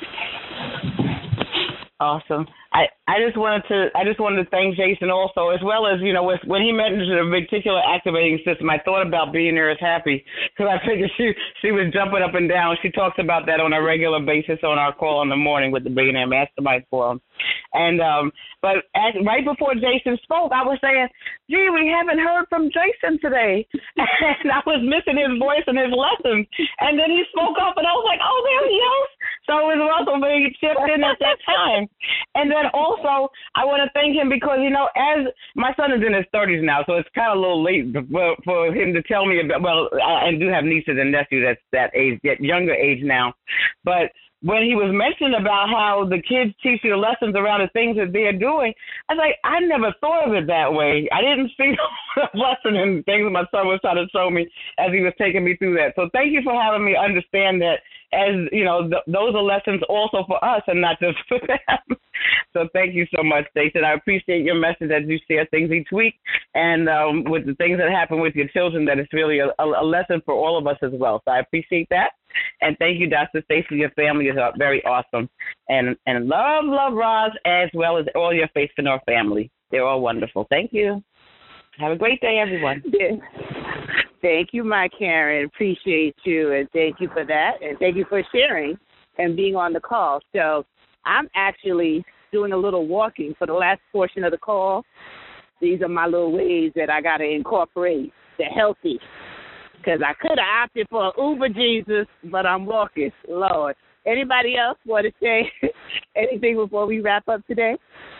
Awesome. I, I just wanted to I just wanted to thank Jason also, as well as, you know, with, when he mentioned the reticular activating system, I thought about Billionaires Happy because I figured she she was jumping up and down. She talks about that on a regular basis on our call in the morning with the Billionaire Mastermind Forum. And um, but as, right before Jason spoke, I was saying, gee, we haven't heard from Jason today, and I was missing his voice and his lessons. And then he spoke up, and I was like, oh, there he is. So it was also being chipped in at that time. And then also, I want to thank him because, you know, as my son is in his thirties now, so it's kind of a little late for, for him to tell me about, well, I, I do have nieces and nephews at that age, that younger age now. But when he was mentioning about how the kids teach you the lessons around the things that they're doing, I was like, I never thought of it that way. I didn't see the lesson in things my son was trying to show me as he was taking me through that. So thank you for having me understand that, as, you know, th- those are lessons also for us and not just for them. So thank you so much, Stacey. I appreciate your message as you share things each week, and um, with the things that happen with your children, that it's really a, a lesson for all of us as well. So I appreciate that. And thank you, Doctor Stacey. Your family is uh, very awesome. And and love, love Roz, as well as all your Faithpreneur family. They're all wonderful. Thank you. Have a great day, everyone. Yeah. Thank you, my Karen. Appreciate you, and thank you for that, and thank you for sharing and being on the call. So I'm actually doing a little walking for the last portion of the call. These are my little ways that I got to incorporate the healthy, because I could have opted for Uber Jesus, but I'm walking. Lord. Anybody else want to say anything before we wrap up today?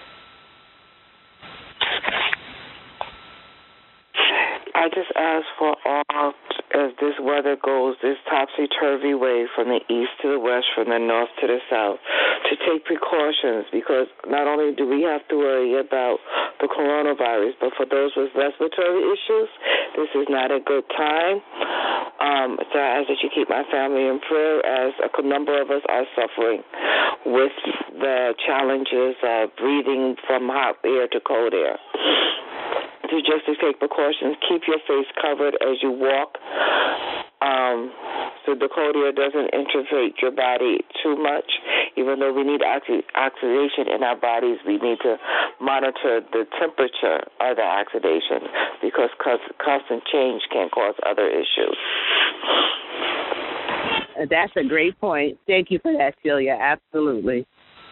I just ask for all, as this weather goes, this topsy-turvy way from the east to the west, from the north to the south, to take precautions, because not only do we have to worry about the coronavirus, but for those with respiratory issues, this is not a good time. Um, so I ask that you keep my family in prayer, as a number of us are suffering with the challenges of breathing from hot air to cold air. To just to take precautions, keep your face covered as you walk, um, so the cold air doesn't infiltrate your body too much. Even though we need oxy- oxidation in our bodies, we need to monitor the temperature of the oxidation, because constant change can cause other issues. That's a great point. Thank you for that, Celia. Absolutely.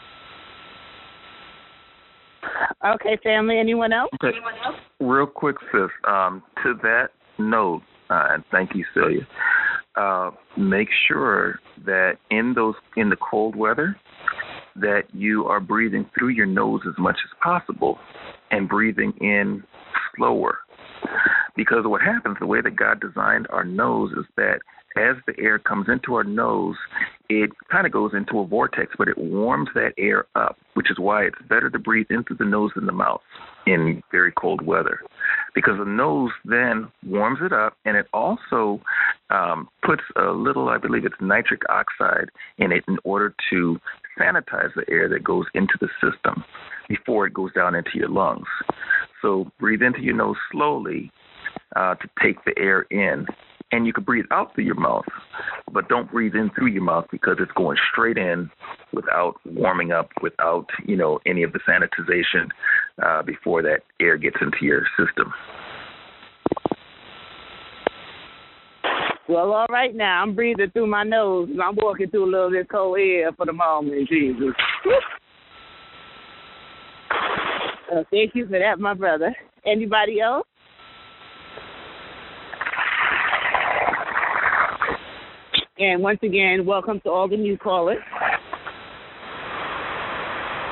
Okay, family. Anyone else? Okay. Anyone else? Real quick, sis. Um, to that note, uh, and thank you, Celia. Uh, make sure that in those in the cold weather, that you are breathing through your nose as much as possible, and breathing in slower. Because what happens, the way that God designed our nose, is that as the air comes into our nose, it kind of goes into a vortex, but it warms that air up, which is why it's better to breathe in through the nose than the mouth in very cold weather. Because the nose then warms it up, and it also um, puts a little, I believe it's nitric oxide in it, in order to sanitize the air that goes into the system before it goes down into your lungs. So breathe into your nose slowly uh, to take the air in. And you can breathe out through your mouth, but don't breathe in through your mouth, because it's going straight in without warming up, without, you know, any of the sanitization uh, before that air gets into your system. Well, all right now. I'm breathing through my nose, and I'm walking through a little bit cold air for the moment, Jesus. Uh, thank you for that, my brother. Anybody else? And once again, welcome to all the new callers.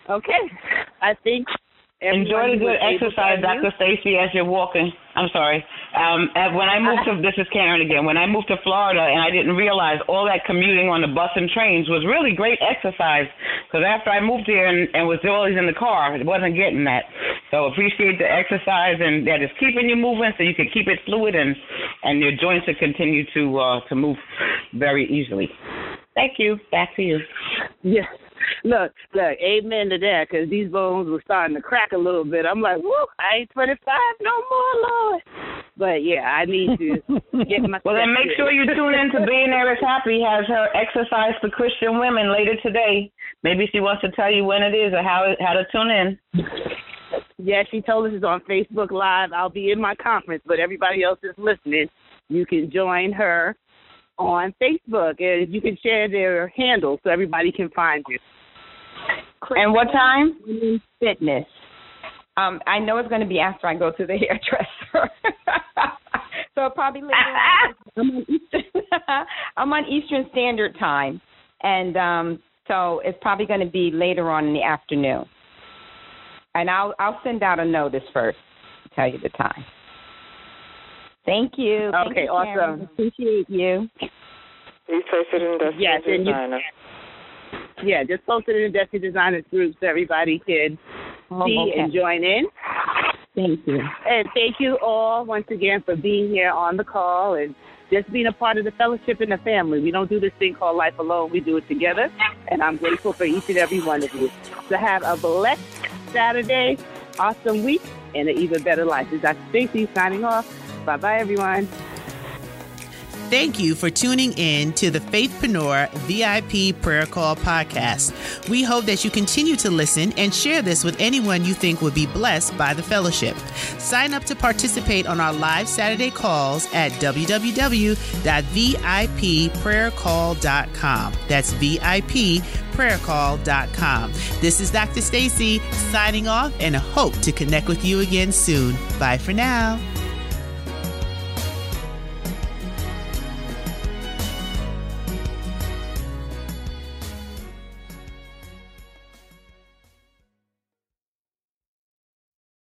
Okay. I think enjoy the good exercise, Doctor Stacy, as you're walking. I'm sorry. Um, when I moved to, this is Karen again, when I moved to Florida and I didn't realize all that commuting on the bus and trains was really great exercise, because after I moved here and, and was always in the car, I wasn't getting that. So appreciate the exercise, and that is keeping you moving so you can keep it fluid and, and your joints will continue to, uh, to move very easily. Thank you. Back to you. Yes. Look, look, amen to that, because these bones were starting to crack a little bit. I'm like, whoa, I ain't twenty-five no more, Lord. But, yeah, I need to get my Well, then make sure you tune in to Billionaire is Happy has her exercise for Christian women later today. Maybe she wants to tell you when it is or how, how to tune in. Yeah, she told us it's on Facebook Live. I'll be in my conference, but everybody else is listening. You can join her on Facebook, and you can share their handle so everybody can find you. And what time? Fitness. Um, I know it's going to be after I go to the hairdresser. So probably later on. I'm on Eastern, I'm on Eastern Standard Time. And um, so it's probably going to be later on in the afternoon. And I'll I'll send out a notice first to tell you the time. Thank you. Thank okay, you, awesome. Appreciate you. You post it in the yes, designer. You, yeah, just post it in the Destiny Designers group so everybody can oh, see okay. and join in. Thank you. And thank you all once again for being here on the call and just being a part of the fellowship and the family. We don't do this thing called life alone. We do it together. And I'm grateful for each and every one of you. So have a blessed Saturday, awesome week, and an even better life. This is Doctor Stacy signing off. Bye-bye, everyone. Thank you for tuning in to the Faithpreneur V I P Prayer Call podcast. We hope that you continue to listen and share this with anyone you think would be blessed by the fellowship. Sign up to participate on our live Saturday calls at w w w dot v i p prayer call dot com. That's V I P prayer call dot com. This is Doctor Stacy signing off and hope to connect with you again soon. Bye for now.